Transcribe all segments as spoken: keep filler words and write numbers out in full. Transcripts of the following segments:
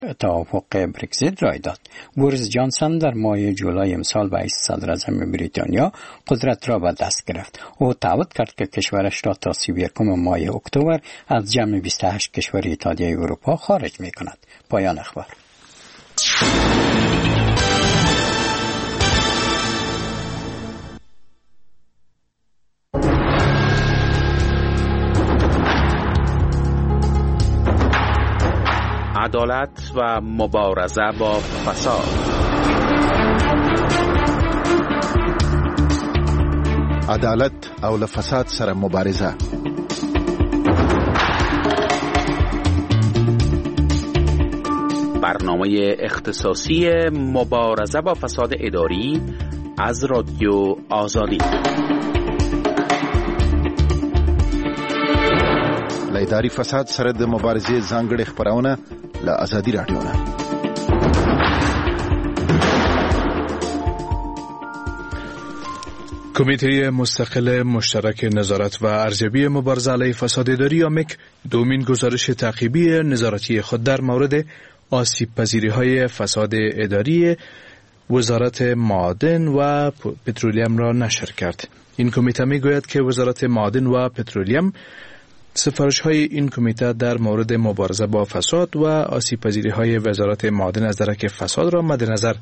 توافق برگزیت رای داد. بوریس جانسون در ماه جولای امسال به حیث صدر اعظم بریتانیا قدرت را به دست گرفت. او تعهد کرد که کشورش را تا سی و یکم ماه اکتبر از جمع بیست و هشت کشور اتحادیه اروپا خارج می کند. پایان اخبار. عدالت و مبارزه با فساد. عدالت او له فساد سره مبارزه. برنامه اختصاصی مبارزه با فساد اداری از رادیو آزادی. له اداري فساد سره د مبارزې ځانګړې خبرونه له آزادي رادیو نه. کمیته مستقل مشترک نظارت و ارزیابی مبارزه علیه فساد اداری آمک دومین گزارش تعقیبی نظارتی خود در مورد آسیب پذیری های فساد اداری وزارت معادن و پترولیم را نشر کرد. این کمیته می گوید که وزارت معادن و پترولیم سفارش های این کمیته در مورد مبارزه با فساد و آسیب پذیری های وزارت معادن از درک فساد را مد نظر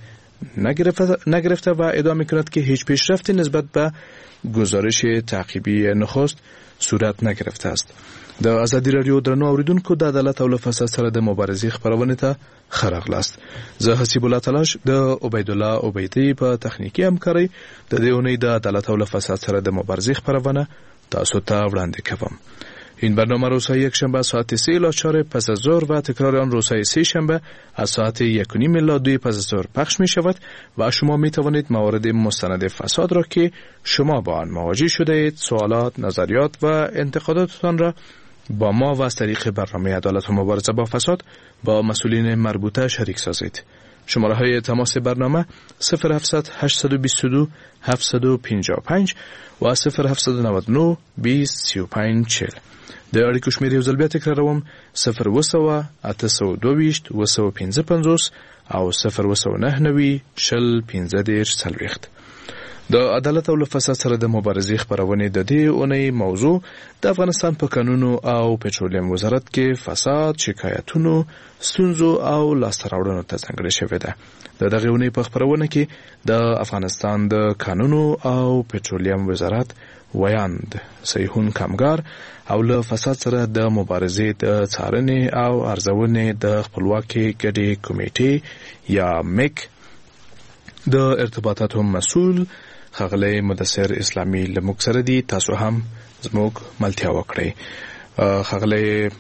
نگرفته و ادعا می‌کند که هیچ پیشرفتی نسبت به گزارش تعقیبی نخست صورت نگرفته است. د آزادی رادیو درنو اوریدونکو د عدالت او فساد سره د مبارزې خبرونه ته خرغ لاست. زه حسیب الله تلاش د عبید الله عبیدی په تخنیکی همکاري د دې اونۍ د عدالت او فساد سره د مبارزې خبرونه تاسو ته وړاندې کوم. این برنامه روزهای یک شنبه ساعت سه الی چهار پس از ظهر و تکرار آن روزهای سه شنبه از ساعت یک و نیم الی دو پس از ظهر پخش می شود و شما می توانید موارد مستند فساد را که شما با آن مواجه شده اید، سوالات، نظریات و انتقاداتتان را با ما و از طریق برنامه عدالت و مبارزه با فساد با مسئولین مربوطه شریک سازید. شماره های تماس برنامه صفر هفتصد هشتصد و بیست و دو هفتصد و پنجاه و پنج و صفر هفتصد و نود و نه بیست سی و پنج چهل. د اړیکو شمېرې یو ځل بیا تکراروم صفر اوه سوه اته سوه دوه ویشت اوه سوه پنځه پنځوس او صفر اوه سوه نهه نوي شل پنځه دېرش څلوېښت. د عدالت او فساد سره د مبارزې خبرونې د دې اونۍ موضوع د افغانستان په قانونو او پټرولیم وزارت کې فساد، شکایتونو، ستونزو او لاسته راوړنو ته ځانګړې شوې ده. د دغې اونۍ په خبرونه کې د افغانستان د قانونو او پټرولیم وزارت ویاند سیحون کامګار او له فساد سره د مبارزې د څارنې او ارزونې د خپلواکې ګډې کمیټې یا میک د ارتباطاتو مسؤل ښاغلی مدثر اسلامي له موږ سره دي. تاسو هم زموږ ملتیا وکړئ. ښاغلی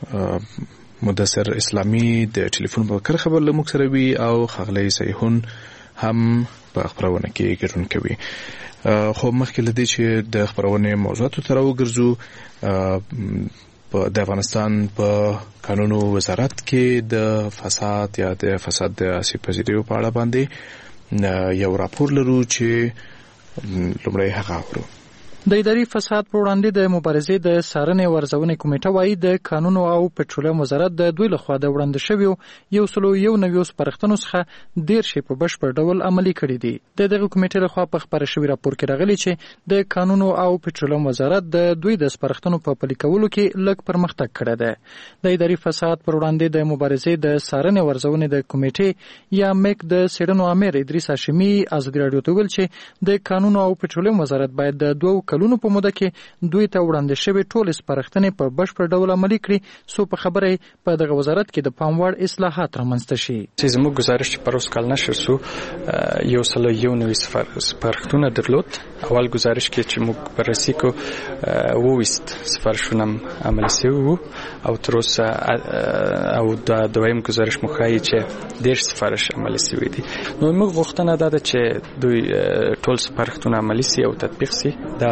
مدثر اسلامي د ټلیفون په کر خبر له موږ سره وي او ښاغلی سیحون هم په خبرونه کې ګډون کوي. خو مخکې له دې چې د خبرونې موضوعاتو ته راوګرځو، د افغانستان په قانونو وزارت کې د فساد یا د فساد د آسیب پذیریو په اړه باندې یو راپور لرو چې لومړی هغه اورو. د اداري فساد پر وړاندې د مبارزې د څارنې او ارزونې کمیټه وايي د قانونو او پټرولیم وزارت د دوی لخوا د وړاندې شویو یو سلو یو نوي سپارښتنو څخه ډېر شی په بشپړ ډول عملي کړي دي. د دغه کمیټې لخوا په خبره شوی راپور کې راغلي چې د قانونو او پټرولیم وزارت د دوی د سپارښتنو په پلي کولو کې لږ پرمختګ کړی دی. د اداري فساد پر وړاندې د مبارزې د څارنې او ارزونې د کمیټې یا میک د څېړنو امیر ادریس هاشمي ازادي راډیو ته ویل چې د قانونو او پټرولیم وزارت باید د دوه کلونو په موده کې دوی ته وړاندې شوی ټول سپارښتنې په بشپړ ډول عملي کړي، څو په خبره په دغه وزارت کې د پام وړ اصلاحات رامنځته شي. چې زموږ گزارش چې پر اوس کال نشر سو یو سل یو نوي سپارښتنه درلود. اول گزارش کې چې موږ بررسي کو وویست سپارښتنه عملي شوی وو او تر اوسه او د دویم گزارش مخایي چې ډېر سپارښت عملي شوی دي. نو موږ غوښتنه ده چې دوی ټول سپارښتنه عملي شي او تطبیق شي. دا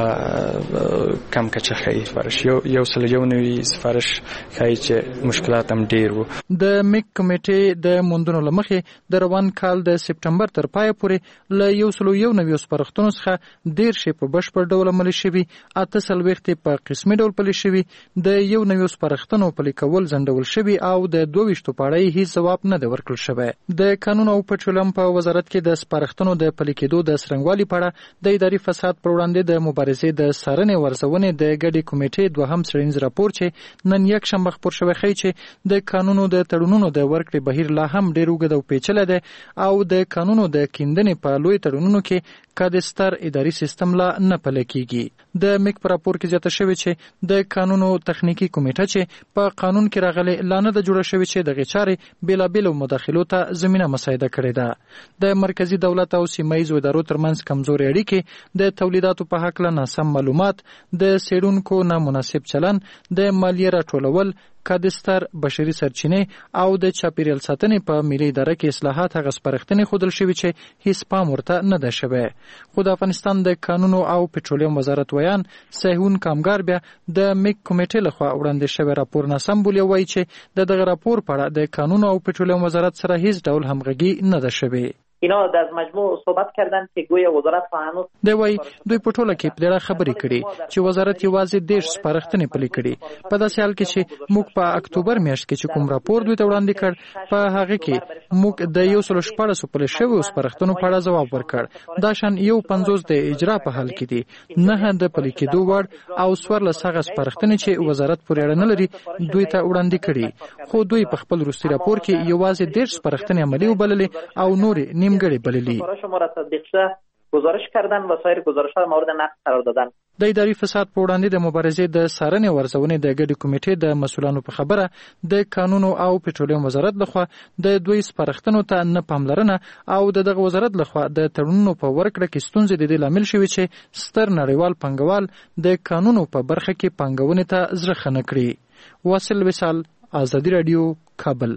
کم کچه ښایي سفارش یو یو سل یو نوي سفارش ښایي چې مشکلات هم ډیر وو. د میک کمیټې د موندنو له مخې د روان کال د سپټمبر تر پایه پورې له یو سل یو نوي سپارښتنو څخه ډیر شی په بشپړ ډول عملي شوي، اته څلوېښت په قسمي ډول پلي شوي، د یو نوي سپارښتنو پلي کول ځنډول شوي او د دوه ویشتو په اړه هیڅ ځواب نه دی ورکړل شوی. د قانون او پټرولیم په وزارت کې د سپارښتنو د پلي کېدو د څرنګوالي په اړه د اداري فساد پر وړاندې د مبارزې د څارنې ورزونې د ګډې کمیټې دوهم څېړنیز راپور چې نن یکشنبه خپور شوی ښیي چې د قانونو د تړونونو د ورکړې بهیر لا هم ډېر اوږد او پیچلی دی او د قانونو د کیندنې په لوی تړونونو کې کادستر اداري سیستم لا نه پلی کیږي. د میک په راپور کې زیاته شوې چې د قانونو تخنیکی کمیټه چې په قانون کې راغلي لا نه ده جوړه شوې چې دغې چارې بېلابېلو مداخلو ته زمینه مساعده کړې ده. د مرکزي دولت او سیمه ییزو ادارو ترمنځ کمزورې اړیکې، د تولیداتو په هکله ناسم معلومات، د څېړونکو نامناسب چلن، د مالیې راټولول، کادستر، بشري سرچینې او د چاپیریال ساتنې په ملي اداره کې اصلاحات هغه سپارښتنې ښودل شوي چې هیڅ پام ورته نه ده شوی. خو د افغانستان د قانونو او پټرولیم وزارت ویان صهیون کامګار بیا د میک کمیټې لخوا وړاندې شوی راپور ناسم بولي، وایي چې د دغه راپور په اړه د قانونو او پټرولیم وزارت سره هیڅ ډول همغږي نه ده شوې. اینا در مجموع صحبت کردن که گویا وزارت هنوز دی وایي دوی په ټوله کې په ډېره خبرې کړي چې وزارت یوازې دېرش سپارښتنې پلي کړي. په داسې حال کې چې موږ په اکتوبر میاشت کې چې کوم راپور دوی ته وړاندې کړ په هغه کې موږ د یو سل شپاړسو پلي شویو سپارښتنو په اړه ځواب ورکړ. دا شان یو پنځوس د اجرا په حال کې دي، نه د پلي کېدو وړ او څوارلس هغه سپارښتنې چې وزارت پورې اړه نه لري دوی ته وړاندې کړي. خو دوی په خپل وروستي راپور کې یوازې دېرش سپارښتنې عملي وبللې او نورې نیمګړې بللي. گزارش کردن و سایر گزارش‌ها مورد نقد قرار دادن. د اداري فساد په وړاندې د مبارزې د څارنې ورزونې د ګډې کمیټې د مسؤلانو په خبره د قانونو او پټرولیم وزارت لخوا د دوی سپارښتنو ته نه پاملرنه او د دغه وزارت لخوا د تړونونو په ورکړه کې ستونزې د دې لامل شوي چې ستر نړیوال پانګوال د قانونو په برخه کې پانګونې ته زړه ښه نه کړي. واصل وصال، ازادي راډیو، کابل.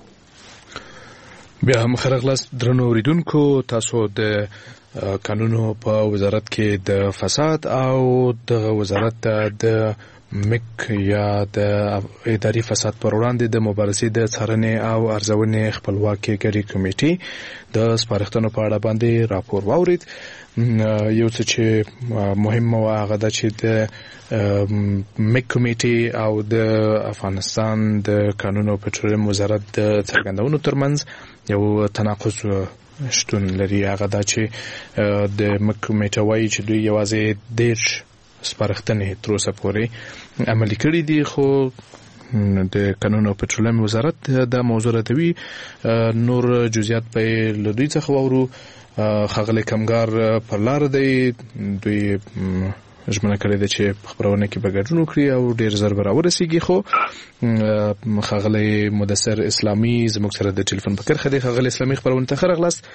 بیا هم خرغلاس درنو اوریدونکو، تاسو د قانونو په وزارت کې د فساد او د وزارت د میک یا د اداري فساد پر وړاندې د مبارزې د څارنې او ارزونې خپلواکي ګډې کمیټې د سپارښتنو په اړه باندې راپور واورید. یو څه چې مهم و هغه ده چې د میک کمیټې او د افغانستان د قانون او پټرولیم وزارت د څرګندونو ترمنځ یو تناقض شتون لري. هغه دا چې د میک کمیټه وایي چې دوی یوازې دېرش سپارښتنې تر اوسه پورې عملي کړي دي، خو د قانون او پټرولیم وزارت دا موضوع راټوي. نور جزئیات په له دوی څخه واورو. ښاغلی کمګار پر لار دی، دوی ژمنه کړې ده چې په خپرونه کې به ګډون وکړي او ډېر ژر به راورسېږي. خو ښاغلی مدثر اسلامي زموږ سره د ټلیفون په کرښه دی. ښاغلی اسلامي، خپرونې ته ښه راغلاست.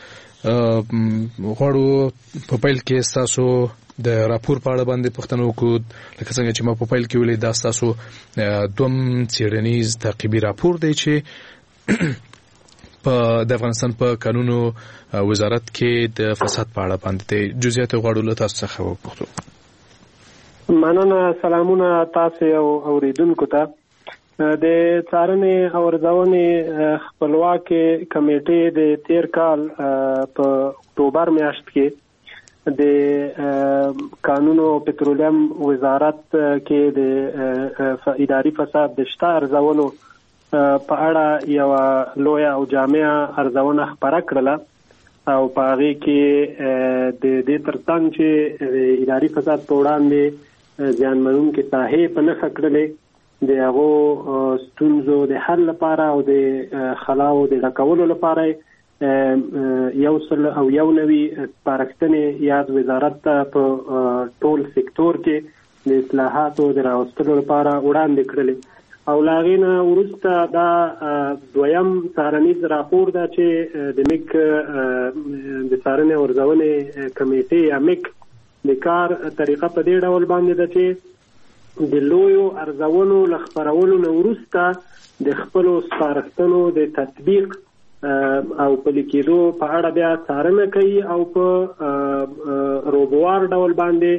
غواړو په پیل کې ستاسو د راپور په اړه باندې پوښتنه وکړو. لکه څنګه چې ما په پیل کې ویلي، دا ستاسو دوم څېړنیز تعقیبي راپور دی چې په د افغانستان په قانونو وزارت کې د فساد په اړه باندې جزئیات غواړو له تاسو څخه وپوښتو. مننه. سلامونه تاسو او اوریدونکو ته. د څارنې او ارزونې خپلواکي کمیټې د تیر کال په اکتوبر میاشت کې د قانون او پټرولیم وزارت کې د اداري فساد د شته ارزونو په اړه یو لوی او جامع ارزونه خپره کړله او په هغه کې د دې ترڅنګ چې اداري فساد په وړاندې ځانمنونکي ساحې په نښه کړلې، د هغو ستونزو د حل لپاره او د خلاو د ډکولو لپاره یو سل او یو نوي سپارښتنې یاد وزارت ته په ټول سکتور کې د اصلاحاتو د راوستلو لپاره وړاندې کړلې. او لاغینه ورسته دا دویم څارنیز راپور ده چې د میک د څارنې او ارزونې کمیټې یا میک د کار طریقه په دې ډول باندې ده چې د لویو ارزونو له خپرولو نه وروسته د خپلو سپارښتنو د تطبیق او پلي کېدو په اړه بیا څارنه کوي او په روبوار ډول باندې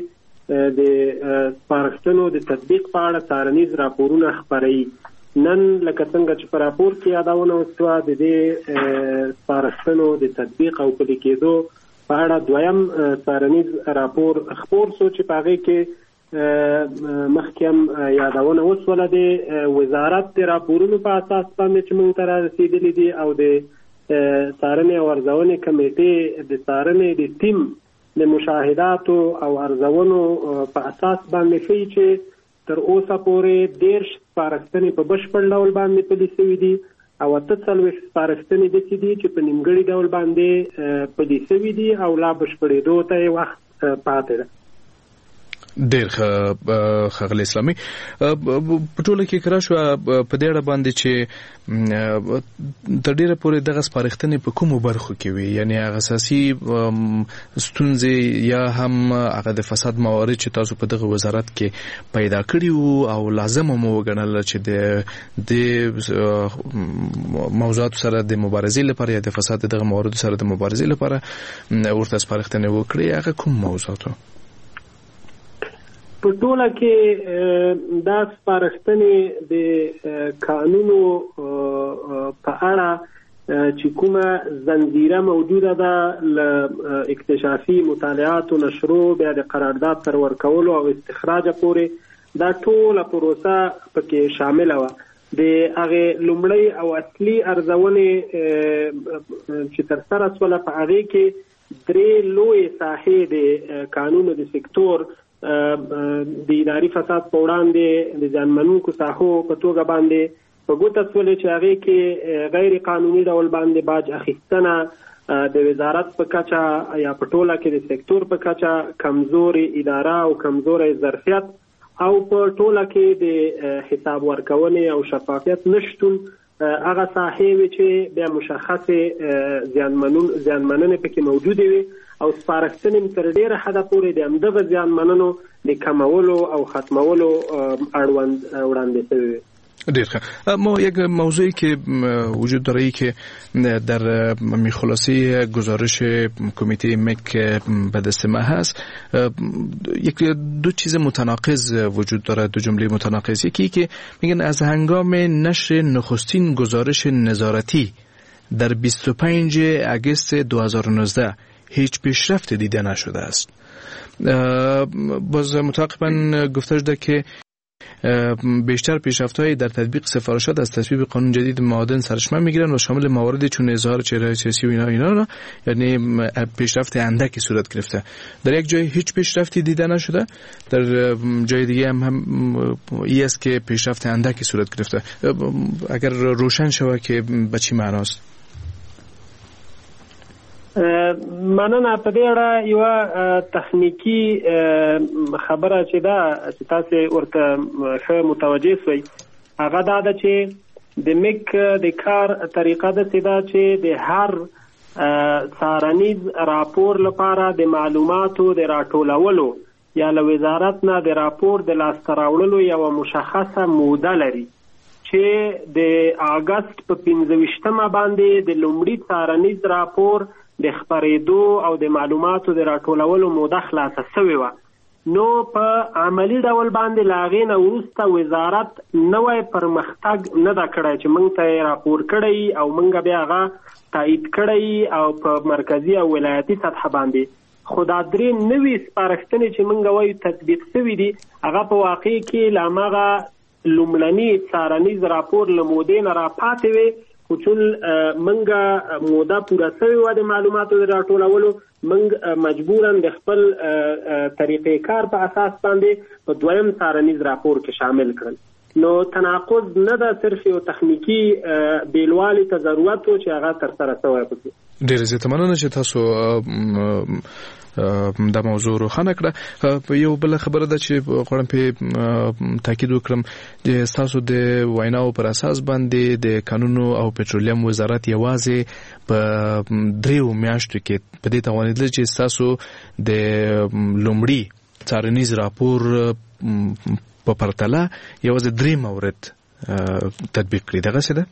د سپارښتنو د تطبیق په اړه څارنیز راپورونه خپروي. نن لکه څنګه چې په راپور کې یادونه وشوه د دې سپارښتنو د تطبیق او پلي کېدو په اړه دویم څارنیز راپور خپور شو چې په هغې کې مخکې هم یادونه وشوله د وزارت د راپورونو په اساس باندې چې موږ ته رارسېدلي دي او د څارنې او ارزونې کمیټې د څارنې د ټیم د مشاهداتو او ارزونو په اساس باندې ښیي چې تر اوسه پورې دېرش سپارښتنې په بشپړ ډول باندې پلي شوي دي او اته څلوېښت سپارښتنې داسې دي چې په نیمګړي ډول باندې پلي شوي دي او لا بشپړېدو ته یې وخت پاتې ده. ډېر ښه ښاغلی اسلامي. په ټوله کې کرا شو په دې اړه باندې چې تر ډېره پورې دغه سپارښتنې په کومو برخو کې وي، یعنی هغه اساسي ستونزې یا هم هغه د فساد موارد چې تاسو په دغه وزارت کې پیدا کړي وو او لازم مو وګڼل چې د د موضوعاتو سره د مبارزې لپاره یا د فساد دغه موارد سره د مبارزې لپاره ورته سپارښتنې وکړي، هغه کوم موضوعاتو؟ په ټوله کې دا سپارښتنې د قانونو په اړه چې کومه زنجیره موجوده ده له اکتشافي مطالعاتو نشرو بیا د قرارداد تر ورکولو او استخراجه پورې دا ټوله پروسه پکې شامله وه. د هغې لومړۍ او اصلي ارزونې چې ترسره شوله په هغې کې درې لویې ساحې د قانونو د سکتور د اداري فساد په وړاندې د زیانمنونکو ساحو په توګه باندې په ګوته شولې چې هغې کې غیر قانوني ډول باندې باج اخیستنه د وزارت په کچه یا په ټوله کې د سکتور په کچه کمزوري اداره او کمزوري ظرفیت او په ټوله کې د حساب ورکونې او شفافیت نشتون هغه ساحې وي چې بیا مشخصې زیانمننې پکې موجودې وي او سپارښتنې تر ډېره حده پورې د همدغه زیانمننو د کمولو او ختمولو اړوند وړاندې شوی وي. ډېر ښه. ما یک موضوعی که وجود داره که در خلاصه گزارش کمیته مک به دست ما هست یک دو چیز متناقض وجود داره، دو جمله متناقض. یکی که میگن از هنگام نشر نخستین گزارش نظارتی در بیست و پنج اگست دو هزار و نوزده هیچ پیشرفت دیده نشده است. باز متعاقباً گفته شده که بیشتر پیشرفت‌های در تطبیق سفارشات از تصویب قانون جدید معادن سرچشمه میگیرن و شامل مواردی چون اظهار چهره سیاسی و اینا اینا را یعنی پیشرفت اندکی صورت گرفته. در یک جای هیچ پیشرفتی دیده نشده، در جای دیگه هم, هم ای است که پیشرفت اندکی صورت گرفته. اگر روشن شود که به چی معناست؟ مننه. په دې اړه یوه تخنیکي خبره چې ده چې تاسې ورته ښه متوجه شوئ هغه دا ده چې د مک د کار طریقه داسې ده چې د هر څارنیز راپور لپاره د معلوماتو د راټولولو یا له وزارت نه د راپور د لاسته راوړلو یوه مشخصه موده لري چې د اګست په پنځه ویشتمه باندې د لومړي څارنیز راپور د خپرېدو او د معلوماتو د راټولولو موده خلاصه شوې وه. نو په عملي ډول باندې له هغې نه وروسته وزارت نوی پرمختګ نه ده کړی چې موږ ته یې راپور کړی او موږ بیا هغه تایید کړی او په مرکزي او ولایتي سطحه باندې. خو دا درې نوي سپارښتنې چې موږ وایو تطبیق شوي دي هغه په واقع کې له هماغه لومړني څارنیز راپور له مودې نه راپاتې وې، خو چون منګه موده پوره شوې وه د معلوماتو د راټولولو منګ مجبوراً د خپل طریقې کار په اساس باندې په دویم څارنیز راپور کې شامل کړل. نو تناقض نه ده، صرف یو تخنیکي بیلوالي ته ضرورت و چې هغه ترسره شوی پکې. ډېره زیاته مننه چې تاسو دا موضوع روښانه کړه. یو بل خبره ده چې غواړم په تاکید وکړم چې تاسو د ویناو پر اساس باندې د قانونو او پټرولیم وزارت یوازې په دریو میاشتو کې په دې توانیدل چې تاسو د لومړي څارنیز راپور په پرتله یوازې درې مورد تطبیق کړي. دغه څه ده؟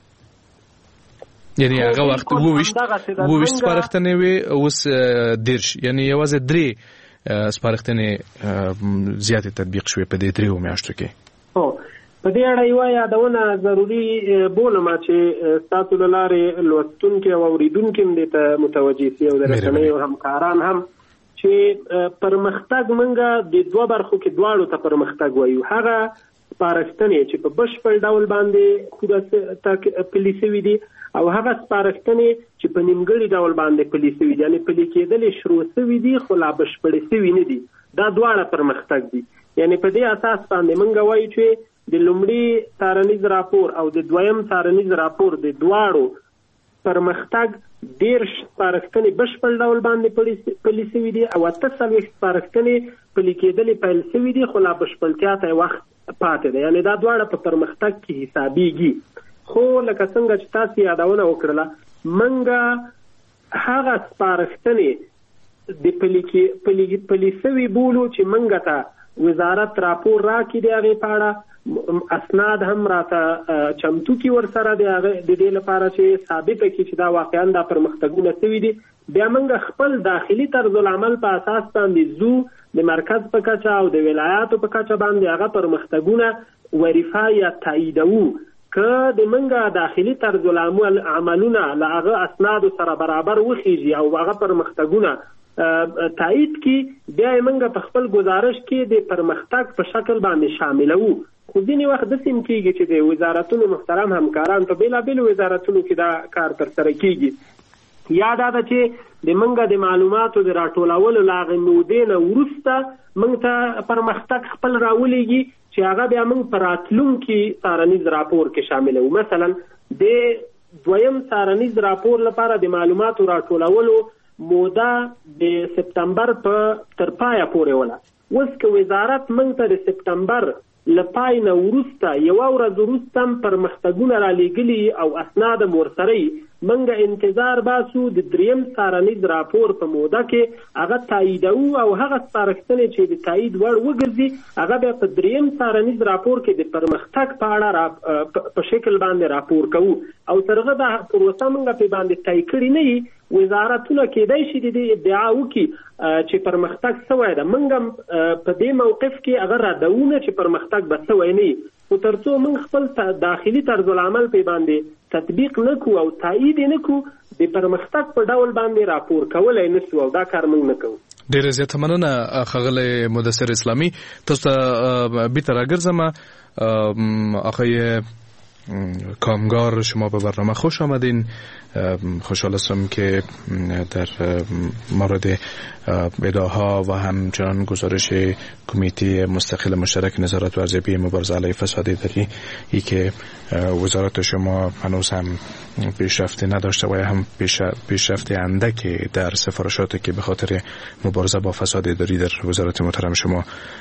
یعنی هغه وخت وویشت وویشت سپارښتنې وي اوس دیرش، یعنی یوازې درې سپارښتنې زیاتې تطبیق شوې په دې دریو میاشتو کې؟ هو په دې اړه یو یادونه ضروري بولم چې تاسو له لارې لوستونکي او اوریدونکي هم ته متوجي سي او د رسنیو همکاران هم چې پرمختګ منګه د دوه برخو کې دواړو ته پرمختګ وایو. هغه سپارښتنې چې په بشپړ ډول باندې پوره پلي شوي دي او هغه سپارښتنې چې په نیمګړي ډول باندې پلي شوي دي، یعنې پلي کېدلې شروع شوي دي خو لا بشپړې شوي نه دي. دا دواړه پرمختګ دي. یعنې په دې اساس باندې موږ وایو چې د لومړي څارنیز راپور او د دویم څارنیز راپور د دواړو پرمختګ ډېر سپارښتنې بشپړ ډول باندې پلي شوي دي او اته څلوېښت سپارښتنې پلي کېدلې پیل شوي دي خو لا بشپړتیا ته وخت پاتې ده. یعنې دا دواړه په پرمختګ کې حسابېږي. خو لکه څنګه چې تاسو یادونه وکړله، موږ هغه سپارښتنې د پلي پلي شوي بولو چې موږ ته وزارت راپور راکړي د هغې په اړه اسناد هم راته چمتو کی ورسره د دې لپاره چې ثابته کړي چې دا واقعا د پرمختګونه شوي دي. بیا موږ خپل داخلي طرز العمل په اساس باندې زو د مرکز په کچه او د ولایاتو په کچه باندې هغه پرمختګونه وریفا یا تاییدوو. که د موږ داخلي طرز العمل عملونه له هغه اسنادو سره برابر وخیږي او هغه پرمختګونه تایید کی، بیا موږ په خپل گزارش کې د پرمختګ په شکل باندې شاملوو. خو ځینې وخت داسې هم کېږي چې د وزارتونو محترم همکاران په بېلابېلو وزارتونو کې دا کار ترسره کېږي. یا دا ده چې د موږ د معلوماتو د راټولولو له هغې مودې نه وروسته موږ ته پرمختګ خپل راولېږي چې هغه بیا موږ په راتلونکي څارنیز راپور کې شاملوو. مثلا د دویم څارنیز راپور لپاره د معلوماتو راټولولو موده د سپتمبر په تر پایه پورې وله. اوس که وزارت موږ ته د سپتمبر له پای نه وروسته یوه ورځ وروسته هم پرمختګونه رالیږلي او اسناد هم ورسره یي، موږ انتظار باسو د دریم څارنیز راپور په موده کې هغه تاییدوو او هغه سپارښتنې چې د تایید وړ وګرځي هغه بیا په دریم څارنیز راپور کې د پرمختګ په اړه په شکل باندې راپور کوو. او تر هغه دا پروسه موږ پرې باندې طی کړې نه وي، وزارتونه کېدای شي د دې ادعا وکړي چې پرمختګ شوی ده. موږ هم په دې موقف کې هغه ردوونه چې پرمختګ به شوی نه وي، خو تر څو موږ خپل داخلي طرز العمل پرې باندې تطبیق نه کړو او تایید یې نه کړو، د پرمختګ په ډول باندې راپور کولی نه شو او دا کار موږ نه کوو. ډېره زیاته مننه ښاغلی مدثر اسلامي. تاسو ته بیرته راګرځم. آقای کامگار، شما به برنامه خوش آمدین. خوشحال هستم که در مورد ادعاها و همچنان گزارش کمیته مستقل مشترک نظارت و ارزیابی مبارزه علیه فساد اداری ای که وزارت شما هنوز هم پیشرفتی نداشته و هم پیشرفت اندکی در سفارشاتی که به خاطر مبارزه با فساد اداری در وزارت محترم شما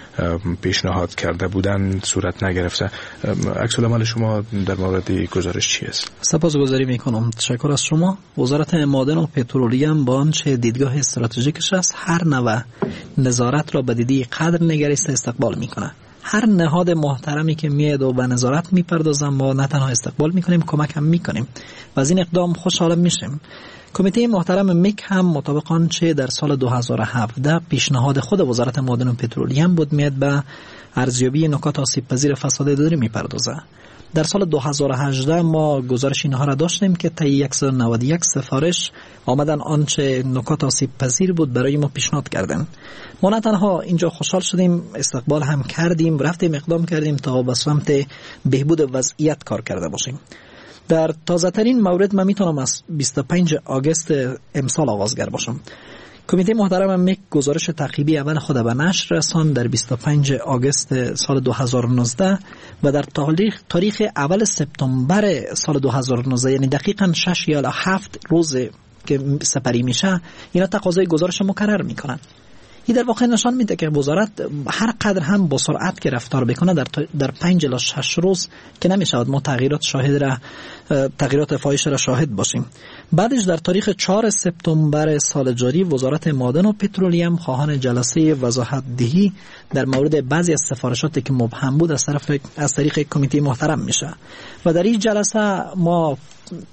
پیشنهاد کرده بودند صورت نگرفته. عکس العمل شما در مورد گزارش چی است؟ سپاسگزاری میکنم. تشکر از شما. وزارت معادن و پترولیم با آنچه دیدگاه استراتژیکش است هر نوع نظارت را به دیده قدر نگریسته استقبال میکنه. هر نهاد محترمی که میاد و به نظارت میپردازن ما نه تنها استقبال میکنیم، کمک هم میکنیم و از این اقدام خوشحال میشیم. کمیته محترم میک هم مطابق آنچه در سال دو هزار و هفده پیشنهاد خود وزارت معادن و پترولیم بود میاد به ارزیابی نکات آسیب پذیر فساد اداری میپردازه. در سال دو هزار و هجده ما گزارش اینها را داشتیم که طی صد و نود و یک سفارش آمدن آنچه نکات آسیب پذیر بود برای ما پیشنهاد کردن. ما نه تنها اینجا خوشحال شدیم، استقبال هم کردیم، رفتیم اقدام کردیم تا به سمت بهبود وضعیت کار کرده باشیم. در تازه ترین مورد من میتونم از بیست و پنج آگوست امسال آغازگر باشم. کمیته محترم میک گزارش تعقیبی اول خود به نشر رساند در بیست و پنج آگوست سال دو هزار و نوزده و در تاریخ تاریخ اول سپتامبر سال دو هزار و نوزده، یعنی دقیقاً شش یا هفت روز که سپری میشه، اینا تقاضای گزارش مکرر میکنن. این در واقع نشان میده که وزارت هر قدر هم با سرعت که رفتار بکنه در در پنج الی شش روز که نمیشود ما تغییرات شاهد را تغییرات فاحش را شاهد باشیم. بعدش در تاریخ چهارم سپتامبر سال جاری وزارت معادن و پترولیم خواهان جلسه وضاحت دهی در مورد بعضی از سفارشاتی که مبهم بود از طرف از طریق کمیته محترم میشه و در این جلسه ما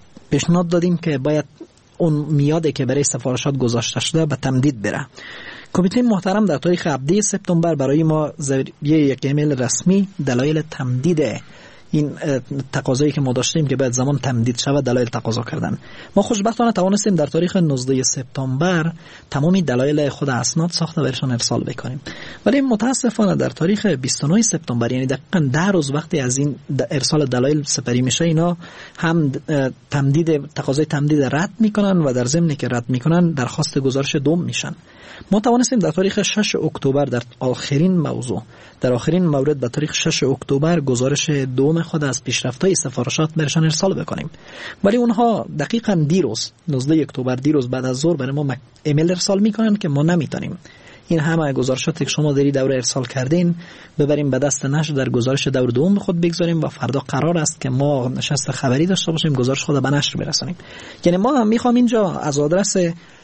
پیشنهاد دادیم که باید اون میادی که برای سفارشات گذاشته شده به تمدید بره. کمیته محترم در تاریخ هفدهم سپتامبر برای ما ذریعه یک ایمیل رسمی دلایل تمدید این تقاضایی که ما داشتیم که بعد زمان تمدید شود دلایل تقاضا کردن. ما خوشبختانه توانستیم در تاریخ نوزدهم سپتامبر تمامی دلایل خود اسناد ساخته و ایشان ارسال بکنیم، ولی متاسفانه در تاریخ بیست و نهم سپتامبر یعنی دقیقاً ده روز وقتی از این ارسال دلایل سپری میشه اینا هم تمدید تقاضای تمدید رد میکنن و در ضمن که رد میکنن درخواست گزارش دوم میشن. ما توانستیم در تاریخ شش اکتبر در آخرین موضوع در آخرین مورد به تاریخ شش اکتبر گزارش دوم خود از پیشرفت‌های سفارشات برشان ارسال بکنیم، ولی اونها دقیقاً دیروز نوزدهم اکتبر دیروز بعد از ظهر برای ما ایمیل ارسال میکنن که ما نمیتونیم این همه گزارشاتی که شما داری دوره ارسال کردین ببریم به دست نشر در گزارش دور دوم خود بگذاریم و فردا قرار است که ما نشست خبری داشته باشیم گزارش خود به نشر برسانیم. یعنی ما هم میخوام اینجا از آدرس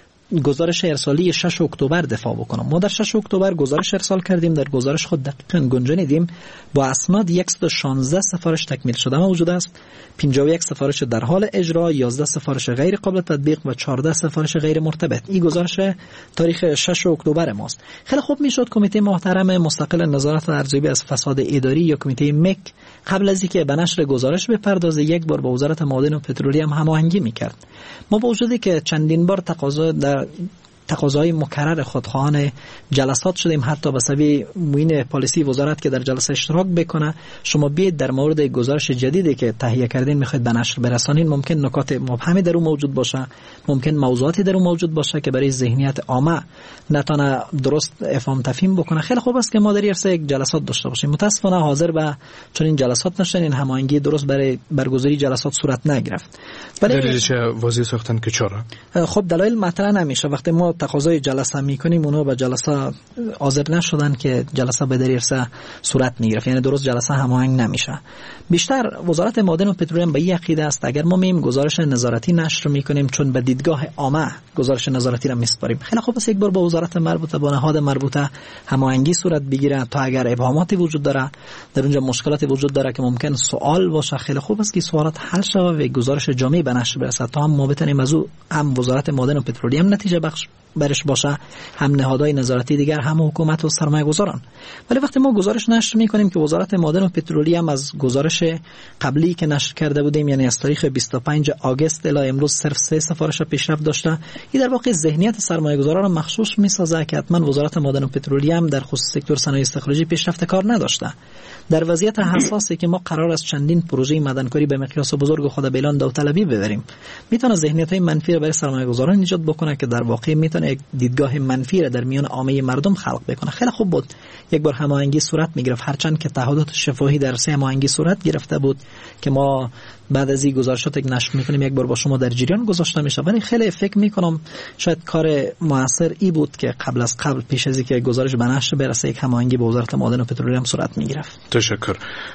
گزارش ارسالی شش اکتبر دفاع بکنم. ما در شش اکتبر گزارش ارسال کردیم، در گزارش خود دقیقاً گنجانیدیم با اسناد صد و شانزده سفارش تکمیل شده موجود است، پنجاه و یک سفارش در حال اجرا، یازده سفارش غیر قابل تطبیق و چهارده سفارش غیر مرتبط. این گزارش تاریخ شش اکتبر ماست. خیلی خوب میشد کمیته محترم مستقل نظارت و ارزیابی از فساد اداری یا کمیته مک قبل از اینکه به نشر گزارش بپردازه یک بار با وزارت معادن و پترولیوم هماهنگی میکرد. ما با وجودی که چندین بار تقاضا در تقاضای مکرر خودخواهان جلسات شدیم، حتی به سبب معین پالیسی وزارت که در جلسه اشتراک بکنه شما بیاید در مورد گزارش جدیدی که تهیه کردین میخواید به نشر برسانین، ممکن نکات مبهمی در اون موجود باشه، ممکن موضوعاتی در اون موجود باشه که برای ذهنیت عامه نتونه درست افهام تفهیم بکنه. خیلی خوب است که ما در ارسال یک جلسات داشته باشیم. متاسفانه حاضر به چنین جلسات نشدن، این هماهنگی درست برای برگزاری جلسات صورت نگرفت. دلیلش واضح ساختن که چرا؟ خب دلایل مطرح نمیشه. وقتی ما تقاضای جلسه میکنیم اونها به جلسه حاضر نشدن که جلسه به در ارسال صورت میگرفت، یعنی درست جلسه هماهنگ نمیشه. بیشتر وزارت معادن و پترولیوم به این عقیده است اگر ما میم گزارش نظارتی نشر میکنیم چون به دیدگاه عامه گزارش نظارتی را میسپاریم، خیلی خوب است یک بار با وزارت مربوطه با نهاد مربوطه هماهنگی صورت بگیره تا اگر ابهاماتی وجود داره در اونجا مشکلاتی وجود داره که ممکن سوال باشه، خیلی خوب است که سوالات حل شود و گزارش جامع به نشر برسد تا هم ما بتونیم از او هم وزارت معادن و پترولیوم نتیجه بخش برش باشه، هم نهادهای نظارتی دیگر، هم حکومت و سرمایه گذاران. ولی وقتی ما گزارش نشر میکنیم که وزارت معادن و پترولیوم از گزارش قبلی که نشر کرده بودیم یعنی از تاریخ بیست و پنجم آگوست الی امروز صرف سه سفارش پیشرفت داشته، این در واقع ذهنیت سرمایه گذاران را مخصوص میسازه که حتما وزارت معادن و پترولیوم در خصوص سکتور صنایع استخراجی پیشرفت کار نداشته. در وضعیت حساسی که ما قرار است چندین پروژه معدنکاری به مقیاس بزرگ خود به اعلان داوطلبی ببریم، میتونه ذهنیت‌های منفی را برای سرمایه‌گذاران ایجاد بکنه که در واقع میتونه یک دیدگاه منفی را در میان عامه مردم خلق بکنه. خیلی خوب بود یک بار هماهنگی صورت میگرفت، هرچند که تعهدات شفاهی در سه هماهنگی صورت گرفته بود که ما بعد از این گزارشات که نشر میکنیم یک بار با شما در جریان گذاشته میشه. ولی خیلی فکر میکنم شاید کار موثر ای بود که قبل از قبل پیش از اینکه گزارش به نشر برسه یک هماهنگی با وزارت معادن و پترولیوم صورت میگرفت. تشکر.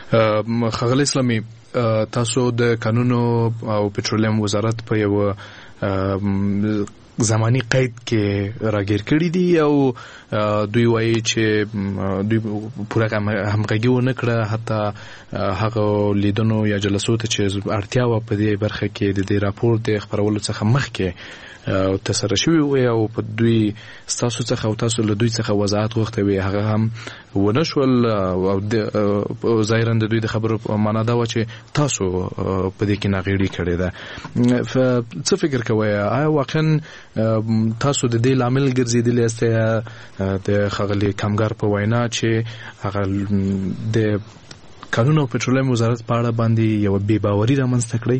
خغل اسلامی، تاسو د قانون او پترولیوم وزارت په یو زمانی قید کې راګیر کړی دی او دوی وایي چې دوی پوره همغږي ونه کړه، حتی هغه لیدنو یا جلسو ته چې اړتیا و په دې برخه کې د دې راپور د خبرولو څخه مخکې تسره شوی وي او په دوی ستاسو څخه او تاسو له دوی څخه وضاحت غوښته وي، هغه هم ونه شول او ظاهرا د دوی د خبرو معنا دا و چې تاسو په دې کې ناغېړي کړې ده. څه فکر کوئ آیا واقعا تاسو د دې لامل ګرځېدلی یاست د ښاغلي کامګار په وینا چې هغه د قانون او پټرولیم وزارت په اړه باندې یو بې باوري رامنځته کړی؟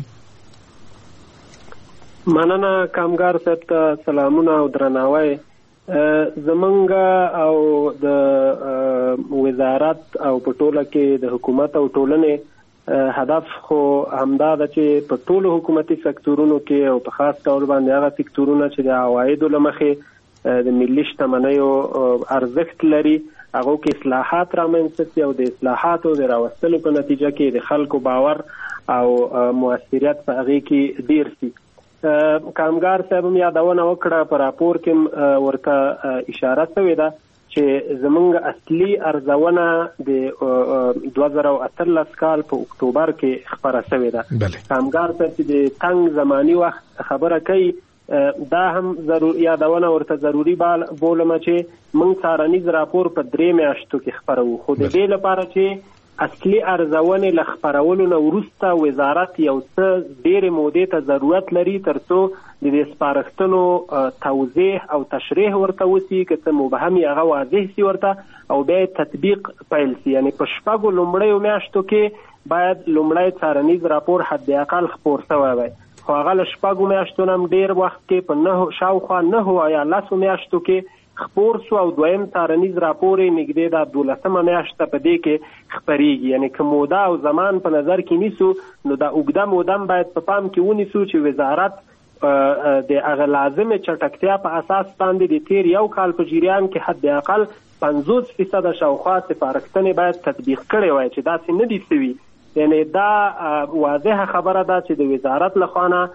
مننه کامګار صاحب ته سلامونه او درناوی. زمونږ او د وزارت او په ټوله کې د حکومت او ټولنې هدف خو همدا ده چې په ټولو حکومتي سکتورونو کې او په خاص ډول باندې هغه سکتورونه چې د عوایدو له مخې د ملي شتمنیو ارزښت لري هغو کې اصلاحات رامنځته سي او د اصلاحاتو د راوستلو په نتیجه کې د خلکو باور او موثریت په هغې کې ډیر سي. کامګار صاحب هم یادونه وکړه په راپور کې ورته اشاره شوې ده چې زمونږ اصلي ارزونه د دوه زره اتلس کال په اکتوبر کې خبره شوې ده. کامګار صاحب چې د تنګ زماني وخت خبره کوي دا هم ضرور یادونه ورته ضروری بولم چې موږ څارنیز راپور په درې میاشتو کې خپروو، خو د دې لپاره چې اصلي ارزونې له خپرولو نه وروسته وزارت یو څه ډېرې مودې ته ضرورت لري تر څو د دې سپارښتنو توضیح او تشریح ورته وسي، که څه مبهم یې هغه واضح سي ورته او بیا تطبیق پیل سي. یعنې په شپږو لومړیو میاشتو کې باید لومړی څارنیز راپور حد اقل خپور شوی وای، خو هغه له شپږو میاشتو نه هم ډېر وخت کې په نهو شاوخوا نهو یا لسو میاشتو کې خپور سو او دویم څارنیز راپور یې نږدې د دولسمه میاشته په دې کې خپریږي. یعنې که موده او زمان په نظر کې نیسو نو دا اوږده موده باید په پام کې ونیسو چې وزارت د هغه لازمې چټکتیا په اساس باندې د تیر یو کال په جریان کې حد اقل پنځوس فیصده شاوخوا سپارښتنې باید تطبیق کړې وای چې داسې نه دي سوي. یعنې دا واضحه خبره ده چې د وزارت لخوا نه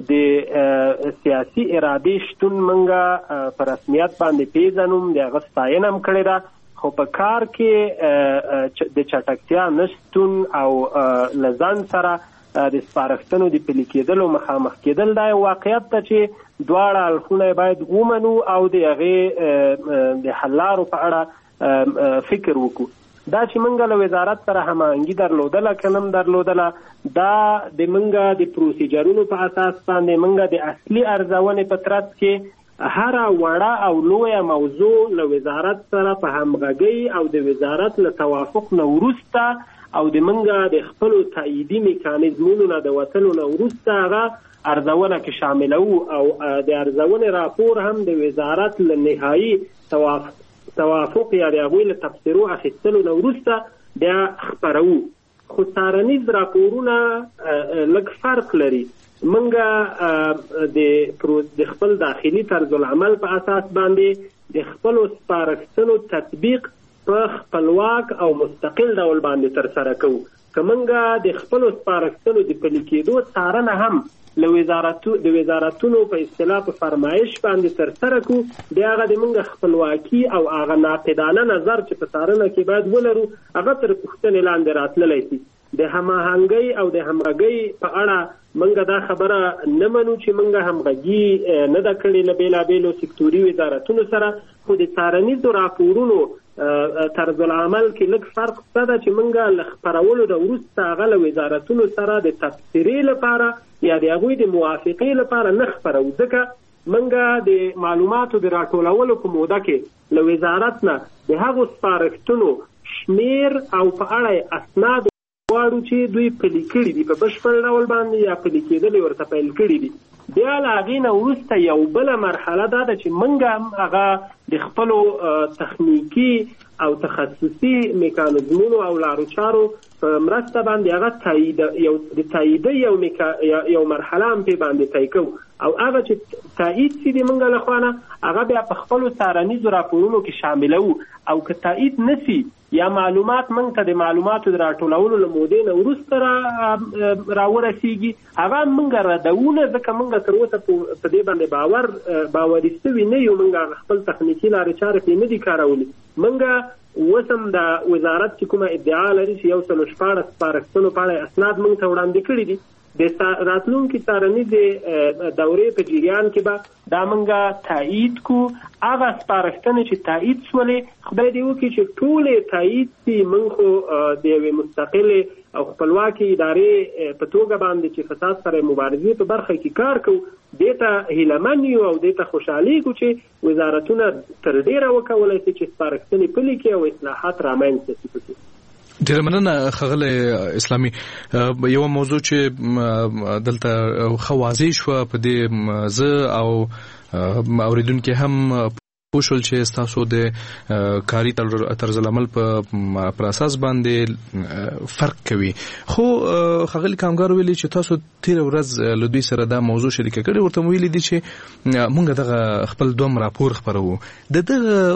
د سیاسي ارادې شتون منګه په رسمیت باندې پیژنوم، د هغه ستاینه هم کړې ده، خو په کار کې د چټکتیا نشتون او له ځان سره د سپارښتنو د پلي کېدلو مخامخ کېدل دا یو واقعیت ده چې دواړه اړخونه باید ومنو او د هغې د حل لارو په اړه فکر وکړو. دا چې منګه له وزارت سره هماهنګي درلودله که نه هم درلودله، دا د منګه د پروسیجرونو په اساس باندې منګه د اصلي ارزونې په ترڅ کې هره وړه او لویه موضوع له وزارت سره په همغږۍ او د وزارت له توافق نه وروسته او د منګه د خپلو تاییدي میکانیزمونو نه د وتلو نه وروسته هغه ارزونه کې شاملوو او د ارزونې راپور هم د وزارت له نهایي توافق توافق یا د هغوی له تبصرو اخیستلو نه وروسته بیا خپروو. خو څارنیز راپورونه لږ فرق لري. موږ د خپل داخلي طرز العمل په اساس باندې د خپلو سپارښتنو تطبیق په خپلواک او مستقل ډول باندې ترسره کوو. که موږ د خپلو سپارښتنو د پلي کېدو څارنه هم له وزارتو د وزارتونو په اصطلاح په فرمایش باندې ترسره کړو، بیا هغه د موږ خپلواکي او هغه ناقدانه نظر چې په څارنه کې باید ولرو هغه تر پوښتنې لاندې راتللی شي. د هماهنګۍ او د همغږۍ په اړه موږ دا خبره نه منو چې موږ همغږي نه ده کړې له بېلابېلو سکتوري وزارتونو سره، خو د څارنیزو راپورونو طرز العمل کې لږ فرق شته ده چې موږ له خپرولو د وروسته هغه له وزارتونو سره د تبصرې لپاره یا د هغوی د موافقې لپاره نه خپرو، ځکه موږ د معلوماتو د راټولولو په موده کې له وزارت نه د هغو سپارښتنو شمیر او په اړه اسناد غواړو چې دوی پلي کړي دي په بشپړ ډول باندې یا پلي کېدل یې ورته پیل کړي دي. بیا له هغې نه وروسته یو بله مرحله دا ده چې موږ هم هغه د خپلو تخنیکي او تخصصي میکانیزمونو او لارو چارو په مرسته باندې هغه تایید یو د تاییدۍ یو یو مرحله هم پې باندې طی کوو او هغه چې تایید سي د موږ له خوا نه هغه بیا په خپلو څارنیزو راپورونو کې شاملوو، او که تایید نه سي یا معلومات موږ ته د معلوماتو د راټولولو له مودې نه وروسته را راورسېږي هغه موږ ردوونه، ځکه موږ تر اوسه په دې باندې باور باوري سوي نه یو، موږ خپل تخنیکي لارې چارې پرې نه دي کارولي. موږ اوس هم د وزارت چې کومه ادعا لري چې یو سلو شپاړس سپارښتنو په اړه اسناد موږ ته وړاندې کړي دي، د راتلونکي څارنیزې دورې په جریان کې به دا موږ تایید کو. هغه سپارښتنې چې تایید سولې خدای دې وکړي چې ټولې تایید سي، موږ خو د یوې مستقلې او خپلواکې ادارې په توګه باندې چې فساد سره مبارزې په برخه کې کار کوو دې ته هیلهمن یو او دې ته خوشحالېږو چې وزارتونه تر ډېره وکولی شي چې سپارښتنې پلي کړي او اصلاحات رامنځته شي پکې. ډېره مننه ښاغلی اسلامي. یوه موضوع چې دلته ښه واضح شوه په دې زه او اوریدونکي هم پوه شول چې ستاسو د کاري طرز العمل په اساس باندې فرق کوي. خو ښاغلي کامګار ویلي چې تاسو تېره ورځ له دوی سره دا موضوع شریکه کړې، ورته ویلي دي چې موږ دغه خپل دوم راپور خپروو. د